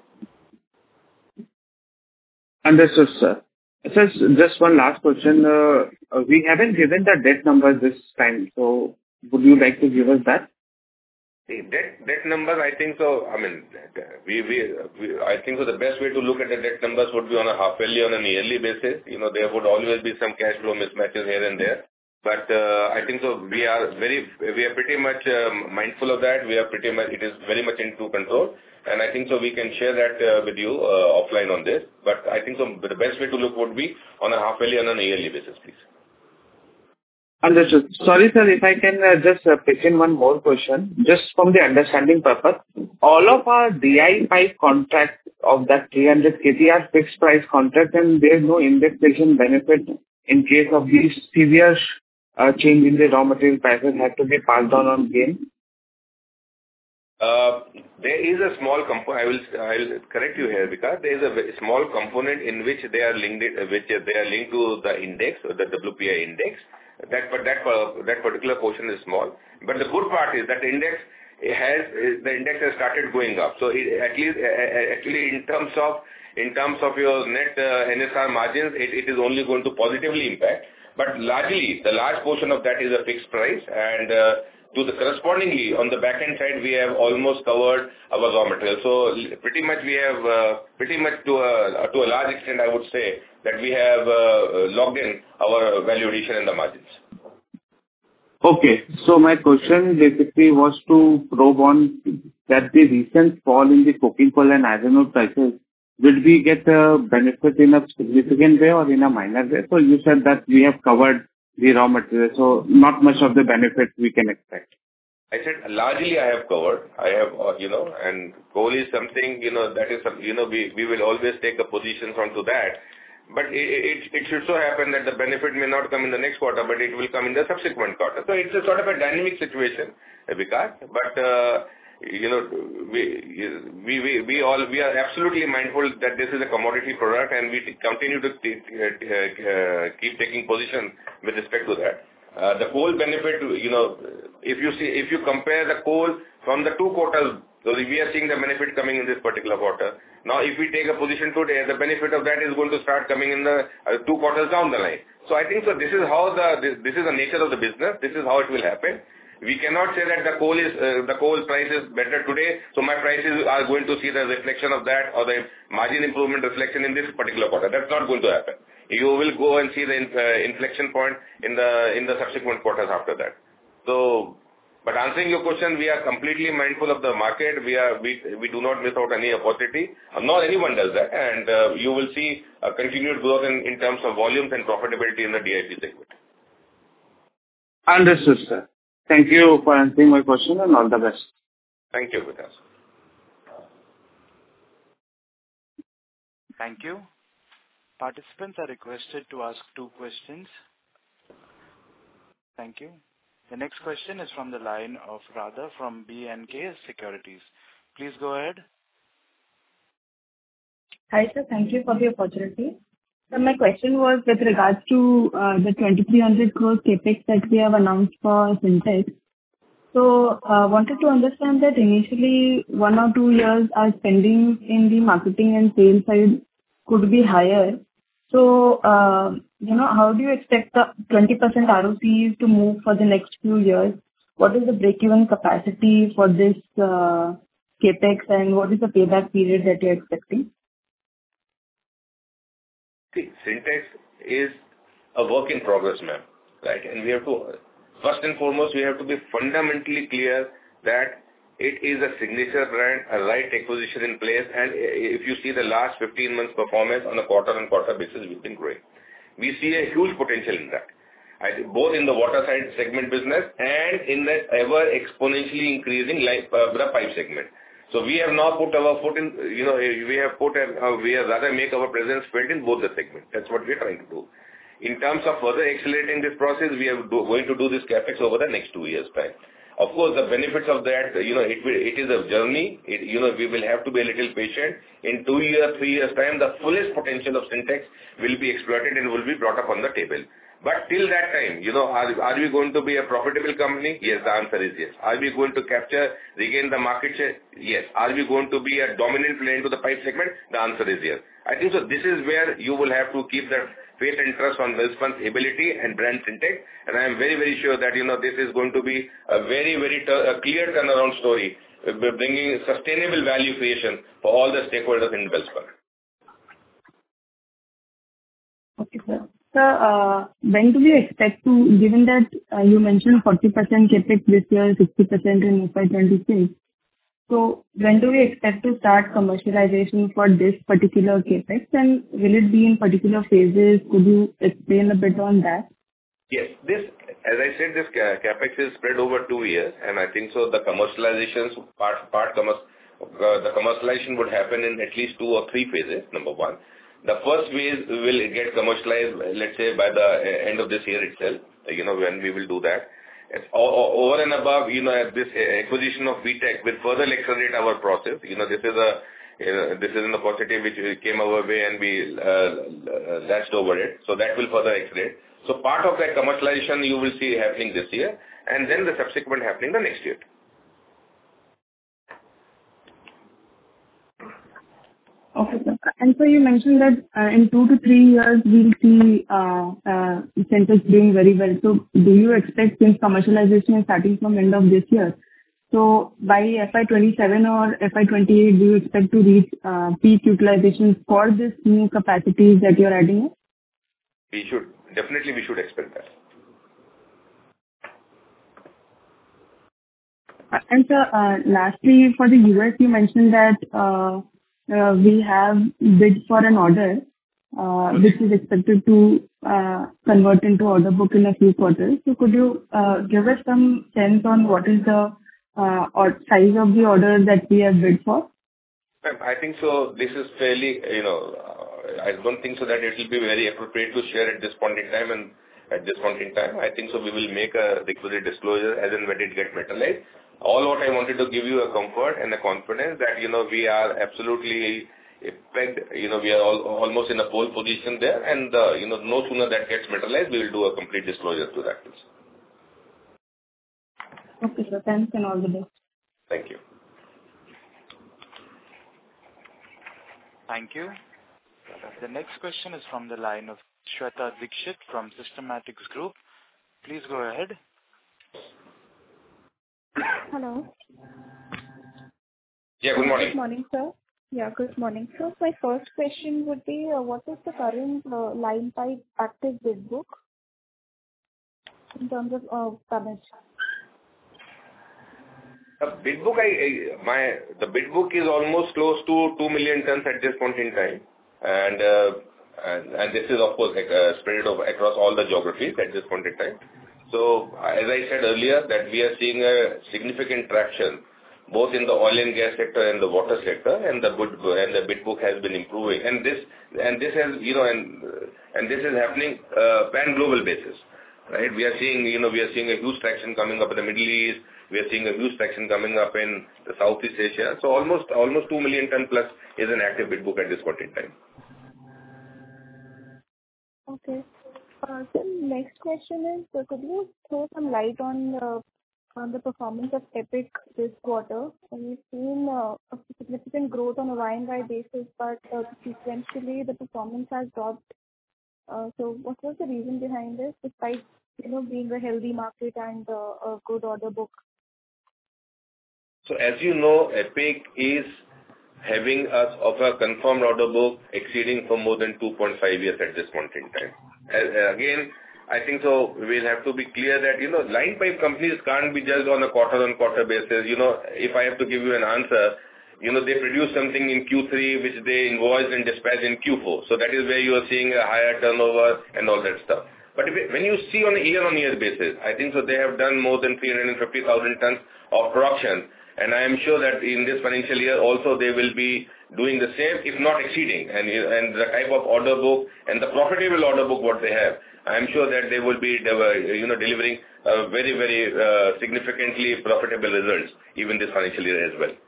Understood, sir. Sir, just one last question. Uh, we haven't given the debt numbers this time, so would you like to give us that? The debt, debt numbers, I think so, I mean, we, we, we, I think so the best way to look at the debt numbers would be on a half yearly, on a yearly basis. You know, there would always be some cash flow mismatches here and there. But uh, I think so we are very, we are pretty much um, mindful of that. We are pretty much, it is very much into control. And I think so we can share that uh, with you uh, offline on this. But I think so the best way to look would be on a half yearly and on a yearly basis, please. Understood. Sorry, sir, if I can uh, just uh, pitch in one more question, just from the understanding purpose. All of our D I pipe contracts of that three hundred kilotons are fixed price contracts, and there is no indexation benefit in case of these severe uh, change in the raw material prices have to be passed on on gain. Uh, there is a small component, I will, I will correct you here, because there is a very small component in which they are linked, which they are linked to the index, or the W P I index. That, but that, uh, that particular portion is small. But the good part is that the index has, the index has started going up. So it, at least, uh, actually in terms of, in terms of your net uh, N S R margins, it, it is only going to positively impact. But largely, the large portion of that is a fixed price, and uh, to the correspondingly, on the back end side, we have almost covered our raw material. So pretty much we have, uh, pretty much to a, to a large extent, I would say, that we have uh, logged in our value addition in the margins. Okay. So my question basically was to probe on that the recent fall in the coking coal and iron ore prices, will we get a benefit in a significant way or in a minor way? So you said that we have covered the raw material, so not much of the benefit we can expect. I said largely I have covered. I have, uh, you know, and coal is something, you know, that is, some, you know, we, we will always take a position onto that. But it, it, it should so happen that the benefit may not come in the next quarter, but it will come in the subsequent quarter. So it's a sort of a dynamic situation, Vikas. But, uh, you know, we, we, we, we all, we are absolutely mindful that this is a commodity product, and we continue to t- uh, keep taking position with respect to that. Uh, the coal benefit, you know, if you see, if you compare the coal from the two quarters, so we are seeing the benefit coming in this particular quarter. Now, if we take a position today, the benefit of that is going to start coming in the uh, two quarters down the line. So I think so. This is how the this, this is the nature of the business. This is how it will happen. We cannot say that the coal is uh, the coal price is better today, so my prices are going to see the reflection of that or the margin improvement reflection in this particular quarter. That's not going to happen. You will go and see the uh, inflection point in the in the subsequent quarters after that. So. But answering your question, we are completely mindful of the market. We are we we do not miss out any opportunity. Uh, not anyone does that, and uh, you will see a continued growth in, in terms of volumes and profitability in the D I P segment. Understood, sir. Thank you for answering my question, and all the best. Thank you, Vikas. Thank you. Participants are requested to ask two questions. Thank you. The next question is from the line of Radha from B and K Securities. Please go ahead. Hi, sir. Thank you for the opportunity. So my question was with regards to uh, the twenty-three hundred crore capex that we have announced for Sintex. So I uh, wanted to understand that initially one or two years our spending in the marketing and sales side could be higher. So, uh, you know, how do you expect the twenty percent R O Cs to move for the next few years? What is the break-even capacity for this uh, capex, and what is the payback period that you're expecting? See, Sintex is a work in progress, ma'am. right? And we have to, first and foremost, we have to be fundamentally clear that it is a signature brand, a right acquisition in place, and if you see the last fifteen months performance on a quarter-on-quarter basis, we've been growing. We see a huge potential in that, I think, both in the water side segment business and in the ever exponentially increasing life, uh, the pipe segment. So we have now put our foot in, you know, we have put, a, uh, we have rather make our presence felt in both the segments. That's what we're trying to do. In terms of further accelerating this process, we are do, going to do this capex over the next two years' time. Of course, the benefits of that, you know, it will, it is a journey. It, you know, we will have to be a little patient. In two years, three years' time, the fullest potential of Sintex will be exploited and will be brought up on the table. But till that time, you know, are, are we going to be a profitable company? Yes, the answer is yes. Are we going to capture, regain the market share? Yes. Are we going to be a dominant player into the pipe segment? The answer is yes. I think so. This is where you will have to keep that faith and trust on Welspun's ability and brand Sintex. And I am very, very sure that, you know, this is going to be a very, very tur- a clear turnaround story, bringing sustainable value creation for all the stakeholders in Welspun. Okay, sir. Sir, uh, when do we expect to, given that uh, you mentioned forty percent capex this year, sixty percent in F Y twenty-six, so when do we expect to start commercialization for this particular capex, and will it be in particular phases? Could you explain a bit on that? Yes, this, as I said, this capex is spread over two years, and I think so the commercializations, part, part commerce, uh, the commercialization would happen in at least two or three phases, number one. The first phase will get commercialized, let's say, by the end of this year itself, you know, when we will do that. It's over and above, you know, this acquisition of VTech will further accelerate our process. You know, this is a, you know, this is an opportunity which came our way and we uh, latched over it. So that will further accelerate. So part of that commercialization you will see happening this year, and then the subsequent happening the next year. Okay, sir. And so you mentioned that uh, in two to three years we'll see uh, uh, Sintex doing very well. So do you expect, since commercialization is starting from end of this year, so by F Y twenty-seven or F Y twenty-eight, do you expect to reach uh, peak utilization for this new capacities that you're adding? We should, definitely we should expect that. And sir, uh, lastly, for the U S, you mentioned that uh, uh, we have bid for an order uh, which is expected to uh, convert into order book in a few quarters. So could you uh, give us some sense on what is the uh, or size of the order that we have bid for? I think so. This is fairly, you know, uh, I don't think so that it will be very appropriate to share at this point in time and at this point in time. I think so we will make a requisite disclosure as and when it gets materialized. All what I wanted to give you a comfort and a confidence that, you know, we are absolutely pegged, you know, we are all, almost in a pole position there, and, uh, you know, no sooner that gets materialized, we will do a complete disclosure to that. Okay, sir. Thanks and all the best. Thank you. Thank you. The next question is from the line of Shweta Dikshit from Systematics Group. Please go ahead. Hello. Yeah, good morning. Good morning, sir. Yeah, good morning. So my first question would be, uh, what is the current uh, line pipe active bid book in terms of uh, tonnage? The bid book, I, I my the bid book is almost close to two million tons at this point in time, and uh, and, and this is of course like, uh, spread over across all the geographies at this point in time. So as I said earlier, that we are seeing a significant traction both in the oil and gas sector and the water sector, and the bid and the bid book has been improving, and this and this has you know and and this is happening uh, pan global basis, right? We are seeing you know we are seeing a huge traction coming up in the Middle East. We are seeing a huge traction coming up in the Southeast Asia. So almost almost two million ton plus is an active bid book at this point in time. Okay. Uh, so next question is, uh, could you throw some light on uh, on the performance of Epic this quarter? And we've seen uh, a significant growth on a Y and Y basis, but uh, sequentially the performance has dropped. Uh, so what was the reason behind this, despite you know being a healthy market and uh, a good order book? So as you know, Epic is having us of a confirmed order book exceeding for more than two point five years at this point in time. As, again, I think so we'll have to be clear that, you know, line pipe companies can't be judged on a quarter-on-quarter basis. You know, if I have to give you an answer, you know, they produce something in Q three which they invoice and dispatch in Q four. So that is where you are seeing a higher turnover and all that stuff. But if it, when you see on a year-on-year basis, I think so they have done more than three hundred fifty thousand tons of production. And I am sure that in this financial year also they will be doing the same, if not exceeding. And, and the type of order book and the profitable order book what they have, I am sure that they will be, you know, delivering uh, very, very uh, significantly profitable results even this financial year as well.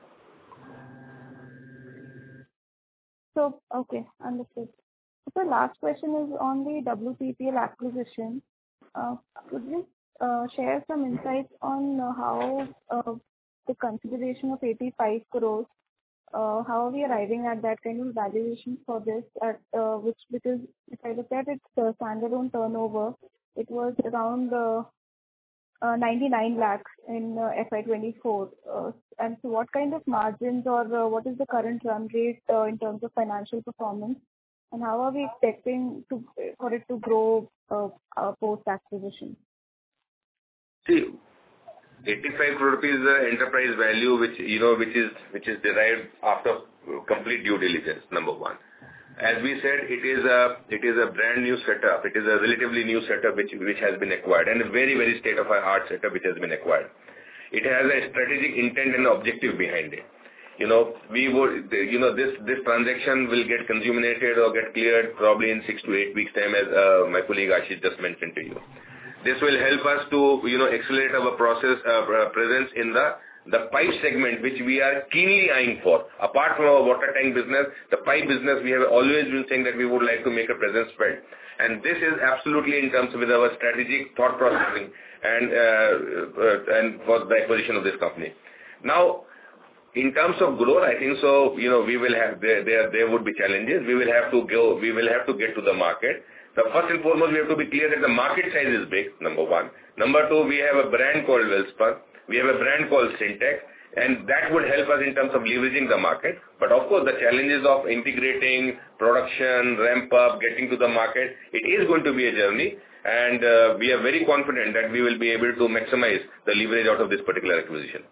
So, okay, understood. So the last question is on the W P P L acquisition. Uh, could you uh, share some insights on uh, how uh, the consideration of eighty-five crores, uh, how are we arriving at that kind of valuation for this, at uh, which, because if I look at its uh, standalone turnover, it was around uh, uh, ninety-nine lakhs in uh, F Y twenty-four. Uh, and so what kind of margins or uh, what is the current run rate uh, in terms of financial performance? And how are we expecting to for it to grow uh, uh, post-acquisition? See, eighty-five crore rupees is the enterprise value which, you know, which is which is derived after complete due diligence, number one. As we said, it is a it is a brand new setup. It is a relatively new setup which which has been acquired, and a very, very state-of-the-art setup which has been acquired. It has a strategic intent and objective behind it. You know, we would, you know, this, this transaction will get consummated or get cleared probably in six to eight weeks time, as uh, my colleague Ashish just mentioned to you. This will help us to, you know, accelerate our process, uh, presence in the, the pipe segment, which we are keenly eyeing for. Apart from our water tank business, the pipe business, we have always been saying that we would like to make a presence felt. And this is absolutely in terms with our strategic thought processing and, uh, uh, and for the acquisition of this company. Now, in terms of growth, I think so, you know, we will have, there, there, there would be challenges. We will have to go, we will have to get to the market. The first and foremost, we have to be clear that the market size is big, number one. Number two, we have a brand called Welspun. We have a brand called Sintex, and that would help us in terms of leveraging the market. But of course, the challenges of integrating production, ramp up, getting to the market, it is going to be a journey. And uh, we are very confident that we will be able to maximize the leverage out of this particular acquisition.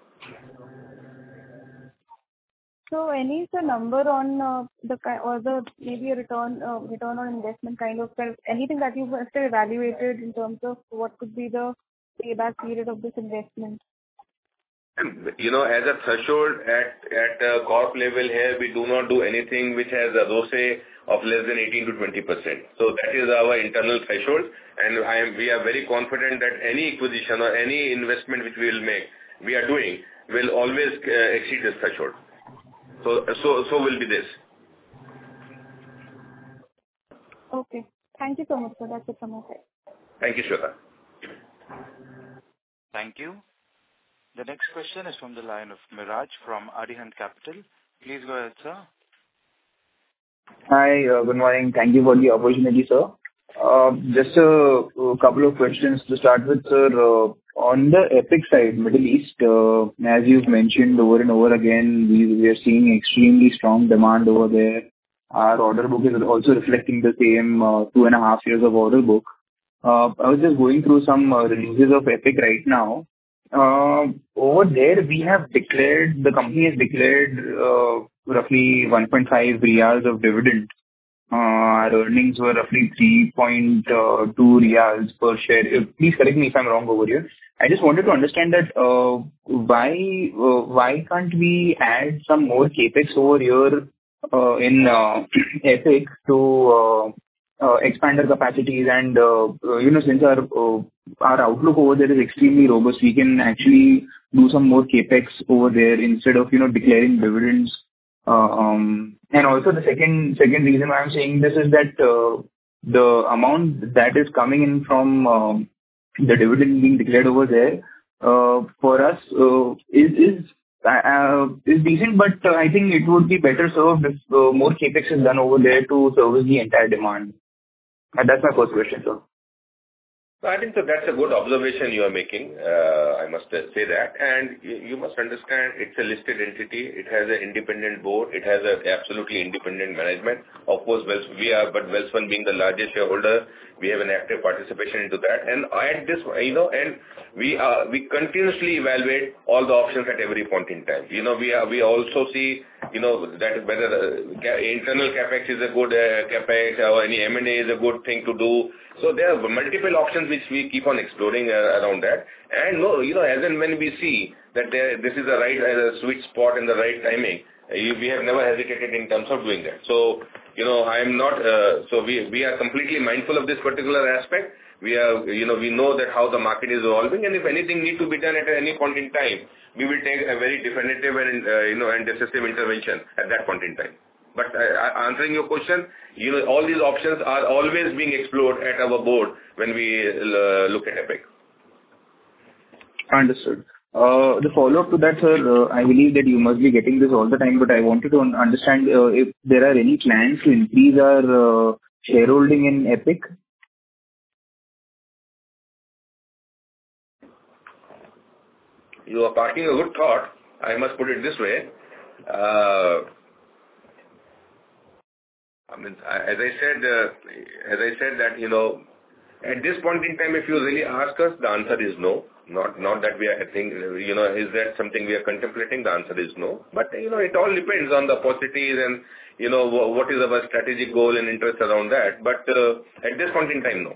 So any the number on uh, the or the maybe a return uh, return on investment kind of anything that you've still evaluated in terms of what could be the payback period of this investment? You know, as a threshold at at uh, corp level here, we do not do anything which has a R O C E of less than eighteen to twenty percent. So that is our internal threshold, and I am we are very confident that any acquisition or any investment which we will make, we are doing, will always uh, exceed this threshold. So, so, so will be this. Okay. Thank you so much, sir. That's it from my side. Thank you, Shweta. Thank you. The next question is from the line of Miraj from Arihant Capital. Please go ahead, sir. Hi, uh, good morning. Thank you for the opportunity, sir. Uh, just a, a couple of questions to start with, sir. Uh, on the EPIC side, Middle East, uh, as you've mentioned over and over again, we, we are seeing extremely strong demand over there. Our order book is also reflecting the same uh, two and a half years of order book. Uh, I was just going through some uh, releases of EPIC right now. Uh, over there, we have declared, the company has declared uh, roughly one point five riyals of dividend. Uh, our earnings were roughly three point two riyals per share. Please correct me if I'm wrong over here. I just wanted to understand that uh, why uh, why can't we add some more capex over here uh, in uh, EPIC to uh, uh, expand our capacities and uh, uh, you know since our uh, our outlook over there is extremely robust, we can actually do some more capex over there instead of you know declaring dividends. Uh, um, and also the second second reason why I'm saying this is that uh, the amount that is coming in from uh, the dividend being declared over there uh, for us uh, is is uh, is decent, but uh, I think it would be better served if uh, more capex is done over there to service the entire demand. And that's my first question, sir. I think that that's a good observation you are making. Uh, I must say that. And you, you must understand it's a listed entity. It has an independent board. It has an absolutely independent management. Of course, Wells, we are, but Welspun being the largest shareholder, we have an active participation into that. And at this, you know, and we are, we continuously evaluate all the options at every point in time. You know, we are, we also see, you know, that whether uh, internal capex is a good uh, capex or any M and A is a good thing to do. So there are multiple options which we keep on exploring uh, around that. And no, you know, as and when we see that there, this is the right uh, sweet spot and the right timing, uh, we have never hesitated in terms of doing that. So, you know, I am not, uh, so we, we are completely mindful of this particular aspect. We are, you know, we know that how the market is evolving, and if anything need to be done at any point in time, we will take a very definitive and, uh, you know, and decisive intervention at that point in time. But uh, answering your question, you know, all these options are always being explored at our board when we uh, look at Epic. Understood. Uh, the follow-up to that, sir, uh, I believe that you must be getting this all the time, but I wanted to un- understand uh, if there are any plans to increase our uh, shareholding in Epic. You are parking a good thought. I must put it this way. Uh, I mean, as I said, uh, as I said that, you know, at this point in time, if you really ask us, the answer is no. Not, not that we are, I think, you know, is that something we are contemplating? The answer is no. But, you know, it all depends on the possibilities and, you know, what is our strategic goal and interest around that. But uh, at this point in time, no.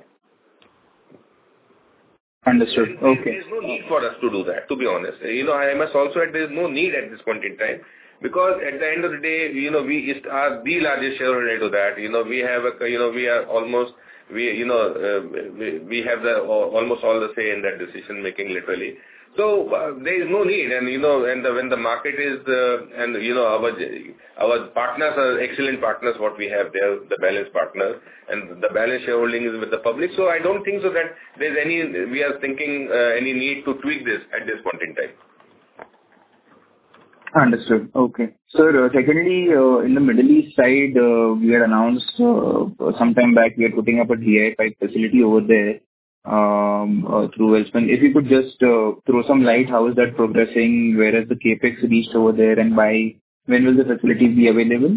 Understood. There, okay. There is no need for us to do that, to be honest. You know, I must also add there is no need at this point in time. Because at the end of the day, you know, we are the largest shareholder to that. You know, we have a, you know, we are almost, we, you know, uh, we, we have the almost all the say in that decision making, literally. So uh, there is no need, and you know, and the, when the market is, uh, and you know, our our partners are excellent partners. What we have there, the balanced partners, and the balanced shareholding is with the public. So I don't think so that there's any, we are thinking uh, any need to tweak this at this point in time. Understood. Okay. Sir, uh, secondly, uh, in the Middle East side, uh, we had announced uh, some time back we are putting up a D I pipe facility over there um, uh, through Welspun. If you could just uh, throw some light, how is that progressing? Where has the capex reached over there, and by when will the facility be available?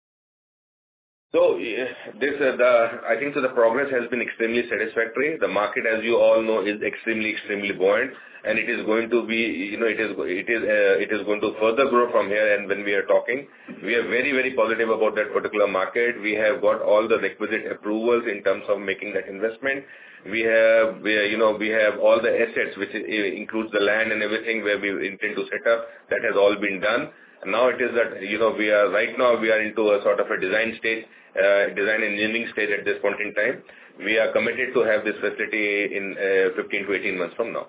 So this, uh, the I think so the progress has been extremely satisfactory. The market, as you all know, is extremely, extremely buoyant, and it is going to be, you know, it is it is uh, it is going to further grow from here. And when we are talking, we are very, very positive about that particular market. We have got all the requisite approvals in terms of making that investment. We have, we, you know, we have all the assets, which includes the land and everything where we intend to set up. That has all been done. And now it is that, you know, we are right now we are into a sort of a design stage. Uh, design and engineering stage at this point in time. We are committed to have this facility in uh, fifteen to eighteen months from now.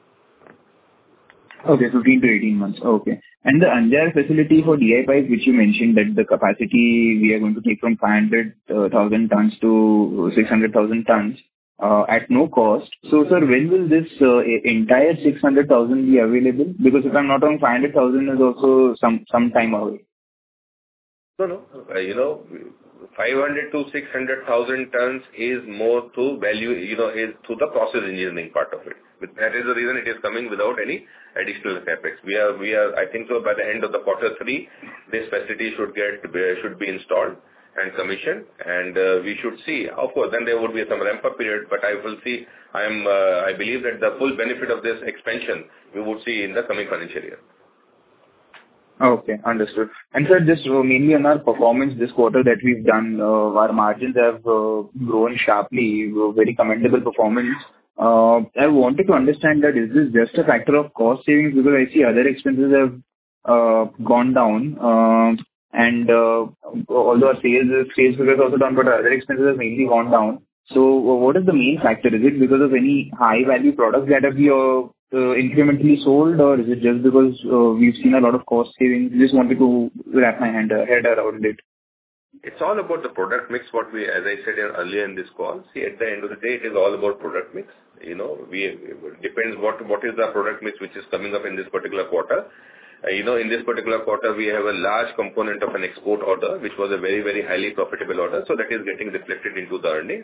Okay, fifteen to eighteen months. Okay. And the Anjar facility for D I pipe, which you mentioned that the capacity we are going to take from five hundred thousand tons to six hundred thousand tons uh, at no cost. So, sir, when will this uh, entire six hundred thousand be available? Because if I'm not wrong, five hundred thousand is also some, some time away. No, no. Uh, you know, five hundred to six hundred thousand tons is more to value, you know, is to the process engineering part of it. But that is the reason it is coming without any additional capex. We are, we are, I think so by the end of the quarter three, this facility should get, should be installed and commissioned, and uh, we should see. Of course, then there would be some ramp-up period, but I will see, I am, uh, I believe that the full benefit of this expansion we would see in the coming financial year. Okay, understood. And sir, just uh, mainly on our performance this quarter that we've done, uh, our margins have uh, grown sharply, uh, very commendable performance. Uh, I wanted to understand that is this just a factor of cost savings, because I see other expenses have uh, gone down, uh, and uh, although our sales sales figures also down, but our other expenses have mainly gone down. So uh, what is the main factor? Is it because of any high value products that have been uh, Uh, incrementally sold, or is it just because uh, we've seen a lot of cost savings? Just wanted to wrap my hand, uh, head around it. It's all about the product mix, what we, as I said earlier in this call. See, at the end of the day, it is all about product mix. You know, we, it depends what, what is the product mix which is coming up in this particular quarter. Uh, you know, in this particular quarter, we have a large component of an export order, which was a very, very highly profitable order. So that is getting reflected into the earning.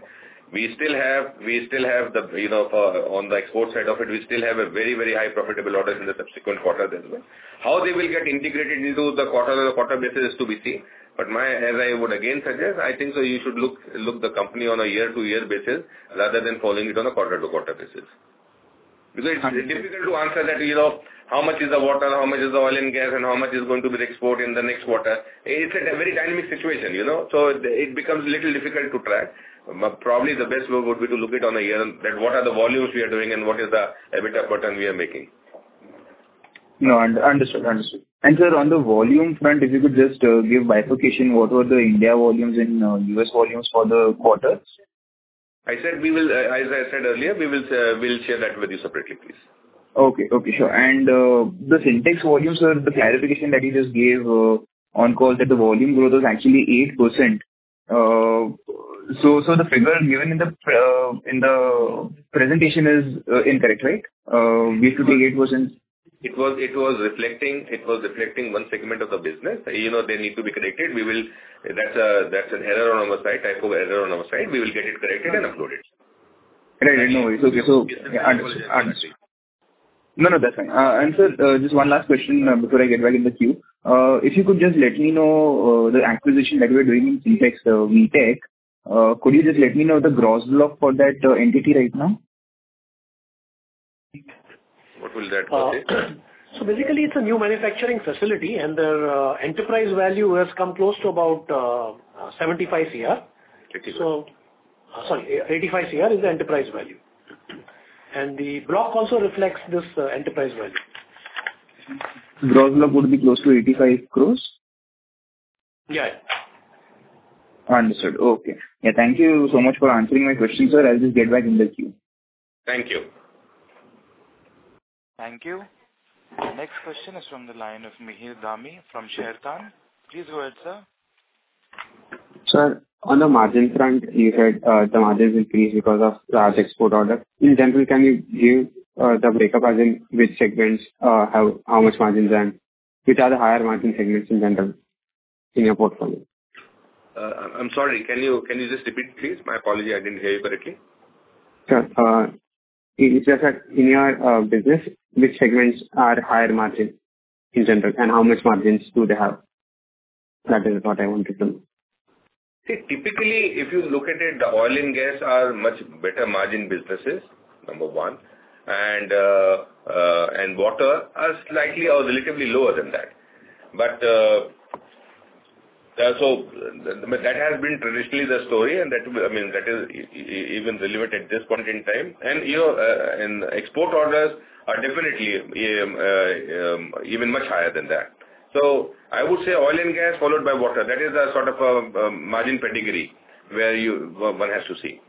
We still have, we still have the, you know, for, on the export side of it, we still have a very, very high profitable orders in the subsequent quarters as well. How they will get integrated into the quarter on a quarter basis is to be seen. But my, as I would again suggest, I think so you should look, look the company on a year-to-year basis rather than following it on a quarter-to-quarter basis. Because it's difficult to answer that, you know, how much is the water, how much is the oil and gas, and how much is going to be the export in the next quarter. It's a very dynamic situation, you know, so it becomes a little difficult to track. Probably the best way would be to look at on a year, that what are the volumes we are doing and what is the EBITDA per ton we are making. No, understood, understood. And sir, on the volume front, if you could just uh, give bifurcation, what were the India volumes and uh, U S volumes for the quarter? I said we will, uh, as I said earlier, we will uh, we'll share that with you separately, please. Okay, okay, sure. And uh, the Sintex volume, sir, the clarification that you just gave uh, on call that the volume growth was actually eight percent. Uh, so, so the figure given in the uh, in the presentation is uh, incorrect, right? Uh, we have to take eight percent. It was it was reflecting it was reflecting one segment of the business. You know, they need to be corrected. We will. That's a that's an error on our side, type of error on our side. We will get it corrected and upload it. Right, right, no worries. Okay, so yeah, understood, understood. No, no, that's fine. Uh, and sir, uh, just one last question uh, before I get back in the queue. Uh, if you could just let me know uh, the acquisition that we're doing in Sintex, uh, VTech, uh, could you just let me know the gross block for that uh, entity right now? What will that uh, say? So basically, it's a new manufacturing facility, and their uh, enterprise value has come close to about uh, seventy-five crore. So, uh, sorry, eighty-five crore is the enterprise value. And the block also reflects this uh, enterprise value. Gross block would be close to eighty-five crores? Yeah. Understood. Okay. Yeah, thank you so much for answering my question, sir. I'll just get back in the queue. Thank you. Thank you. The next question is from the line of Mihir Dhami from Sharekhan. Please go ahead, sir. Sir, on the margin front, you said uh, the margins increased because of large export order. In general, can you give uh, the breakup as in which segments uh, have how much margins and which are the higher margin segments in general in your portfolio? Uh, I'm sorry. Can you can you just repeat, please? My apology, I didn't hear you correctly. Sure. Uh, it's just that in your uh, business, which segments are higher margin in general, and how much margins do they have? That is what I wanted to know. See, typically, if you look at it, the oil and gas are much better margin businesses, number one, and uh, uh, and water are slightly or relatively lower than that. But uh, uh, so that has been traditionally the story, and that I mean that is even relevant at this point in time. And you know, uh, and export orders are definitely um, uh, um, even much higher than that. So I would say oil and gas followed by water. That is a sort of a, a margin pedigree where you one has to see.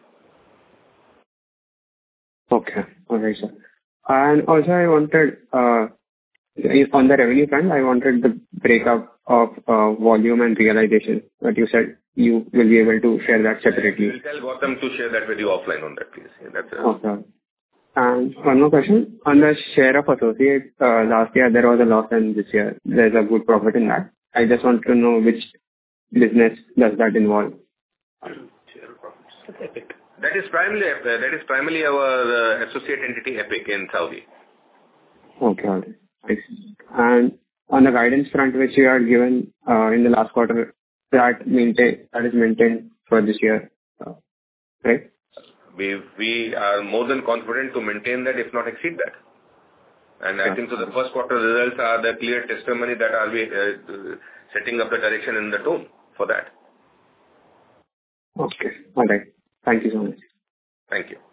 Okay. All right, sir. And also I wanted, uh, on the revenue front, I wanted the breakup of uh, volume and realization. But you said you will be able to share that separately. I will tell Gautam to share that with you offline on that, please. That's a... Okay. And one more question. On the share of associates, uh, last year there was a loss and this year there's a good profit in that. I just want to know which business does that involve. Share of profits. Epic. That is primarily uh, that is primarily our uh, associate entity Epic in Saudi. Okay, all right. Thanks. And on the guidance front, which you had given uh, in the last quarter, that maintain that is maintained for this year, uh, right? We we are more than confident to maintain that, if not exceed that. And I think so the first quarter results are the clear testimony that are we uh, setting up the direction and the tone for that. Okay. All right. Thank you so much. Thank you.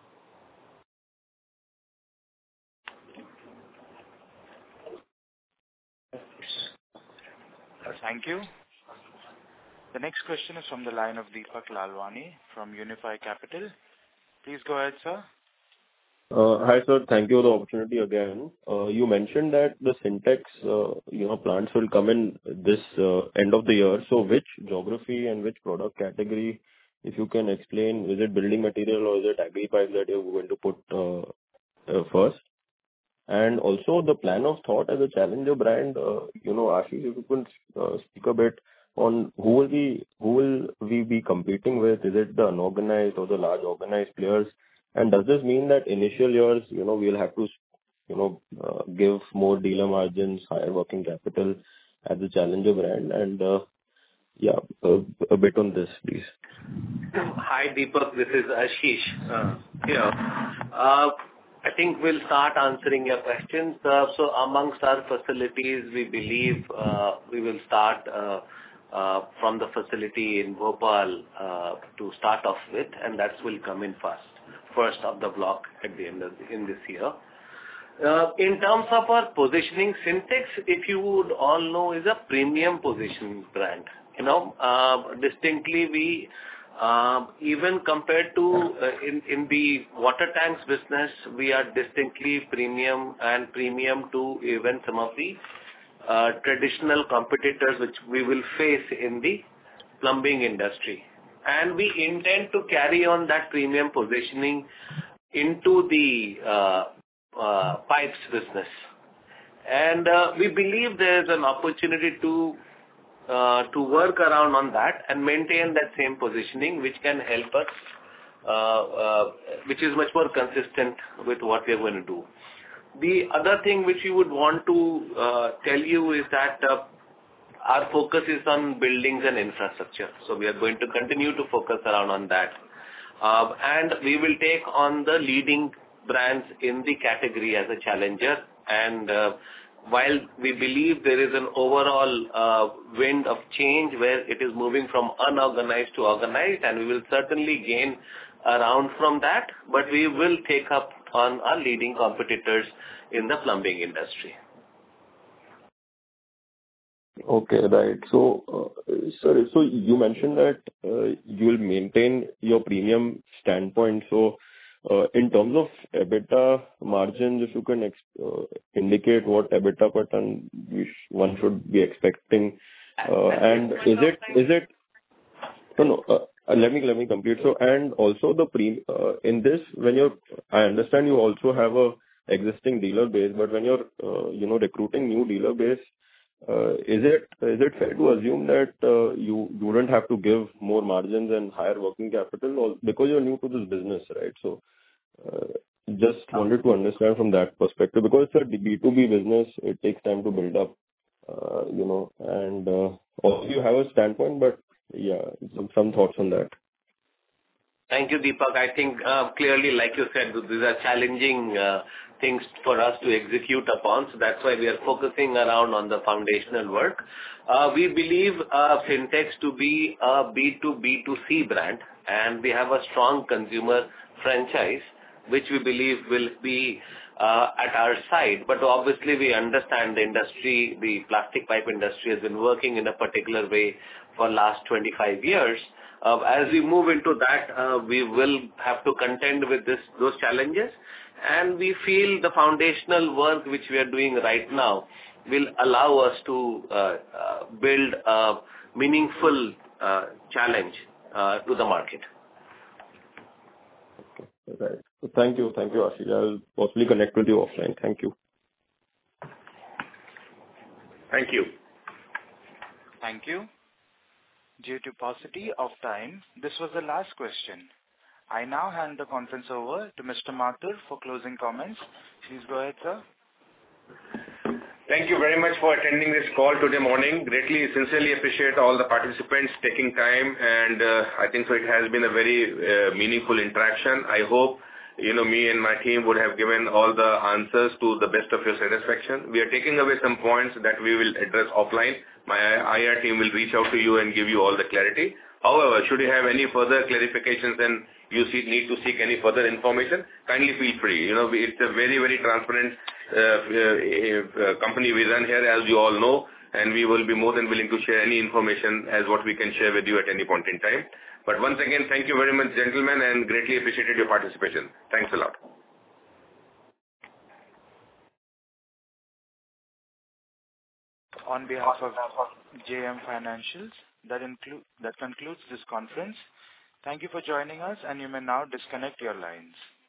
Thank you. The next question is from the line of Deepak Lalwani from Unifi Capital. Please go ahead, sir. Uh, hi, sir. Thank you for the opportunity again. Uh, you mentioned that the Sintex, uh, you know, plants will come in this uh, end of the year. So, which geography and which product category, if you can explain, is it building material or is it agri pipe that you're going to put uh, uh, first? And also the plan of thought as a challenger brand, uh, you know, Ashish, if you could uh, speak a bit on who will we who will we be competing with? Is it the unorganized or the large organized players? And does this mean that initial years, you know, we'll have to, you know, uh, give more dealer margins, higher working capital as a challenger brand? And uh, yeah, a, a bit on this, please. Hi, Deepak. This is Ashish uh, here. Uh, I think we'll start answering your questions. Uh, so amongst our facilities, we believe uh, we will start uh, uh, from the facility in Bhopal uh, to start off with, and that will come in first, first of the block at the end of the, in this year. Uh, in terms of our positioning, Sintex, if you would all know, is a premium position brand. You know, uh, distinctly we Uh, even compared to uh, in in the water tanks business, we are distinctly premium and premium to even some of the uh, traditional competitors which we will face in the plumbing industry. And we intend to carry on that premium positioning into the uh, uh, pipes business. And uh, we believe there is an opportunity to Uh, to work around on that and maintain that same positioning, which can help us, uh, uh, which is much more consistent with what we are going to do. The other thing which we would want to uh, tell you is that uh, our focus is on buildings and infrastructure. So we are going to continue to focus around on that. Uh, and we will take on the leading brands in the category as a challenger. And uh, while we believe there is an overall uh, wind of change where it is moving from unorganized to organized, and we will certainly gain around from that, but we will take up on our leading competitors in the plumbing industry. Okay, right. So, uh, sorry, so you mentioned that uh, you will maintain your premium standpoint. So, Uh, in terms of EBITDA margins, if you can ex- uh, indicate what EBITDA per ton we sh- one should be expecting, uh, and is it is it no no uh, uh, let me let me complete. So, and also the pre uh, in this, when you're, I understand you also have a existing dealer base, but when you're uh, you know recruiting new dealer base, uh, is it is it fair to assume that uh, you you wouldn't have to give more margins and higher working capital, or because you're new to this business, right? So. Uh, just wanted to understand from that perspective, because it's a B two B business, it takes time to build up, uh, you know, and uh, also you have a standpoint, but yeah, some, some thoughts on that. Thank you, Deepak. I think uh, clearly, like you said, these are challenging uh, things for us to execute upon. So that's why we are focusing around on the foundational work. Uh, we believe uh, Sintex to be a B two B two C brand, and we have a strong consumer franchise, which we believe will be uh, at our side. But obviously, we understand the industry, the plastic pipe industry has been working in a particular way for last twenty-five years. Uh, as we move into that, uh, we will have to contend with this, those challenges. And we feel the foundational work which we are doing right now will allow us to uh, uh, build a meaningful uh, challenge uh, to the market. Right. So thank you. Thank you, Ashish. I'll possibly connect with you offline. Thank you. Thank you. Thank you. Due to paucity of time, this was the last question. I now hand the conference over to Mister Mathur for closing comments. Please go ahead, sir. Thank you very much for attending this call today morning. Greatly, sincerely appreciate all the participants taking time, and uh, I think so it has been a very uh, meaningful interaction. I hope, you know, me and my team would have given all the answers to the best of your satisfaction. We are taking away some points that we will address offline. My I R team will reach out to you and give you all the clarity. However, should you have any further clarifications and you see, need to seek any further information, kindly feel free. You know, it's a very, very transparent uh, uh, company we run here, as you all know, and we will be more than willing to share any information as what we can share with you at any point in time. But once again, thank you very much, gentlemen, and greatly appreciated your participation. Thanks a lot. On behalf of J M Financials, that include that concludes this conference. Thank you for joining us, and you may now disconnect your lines.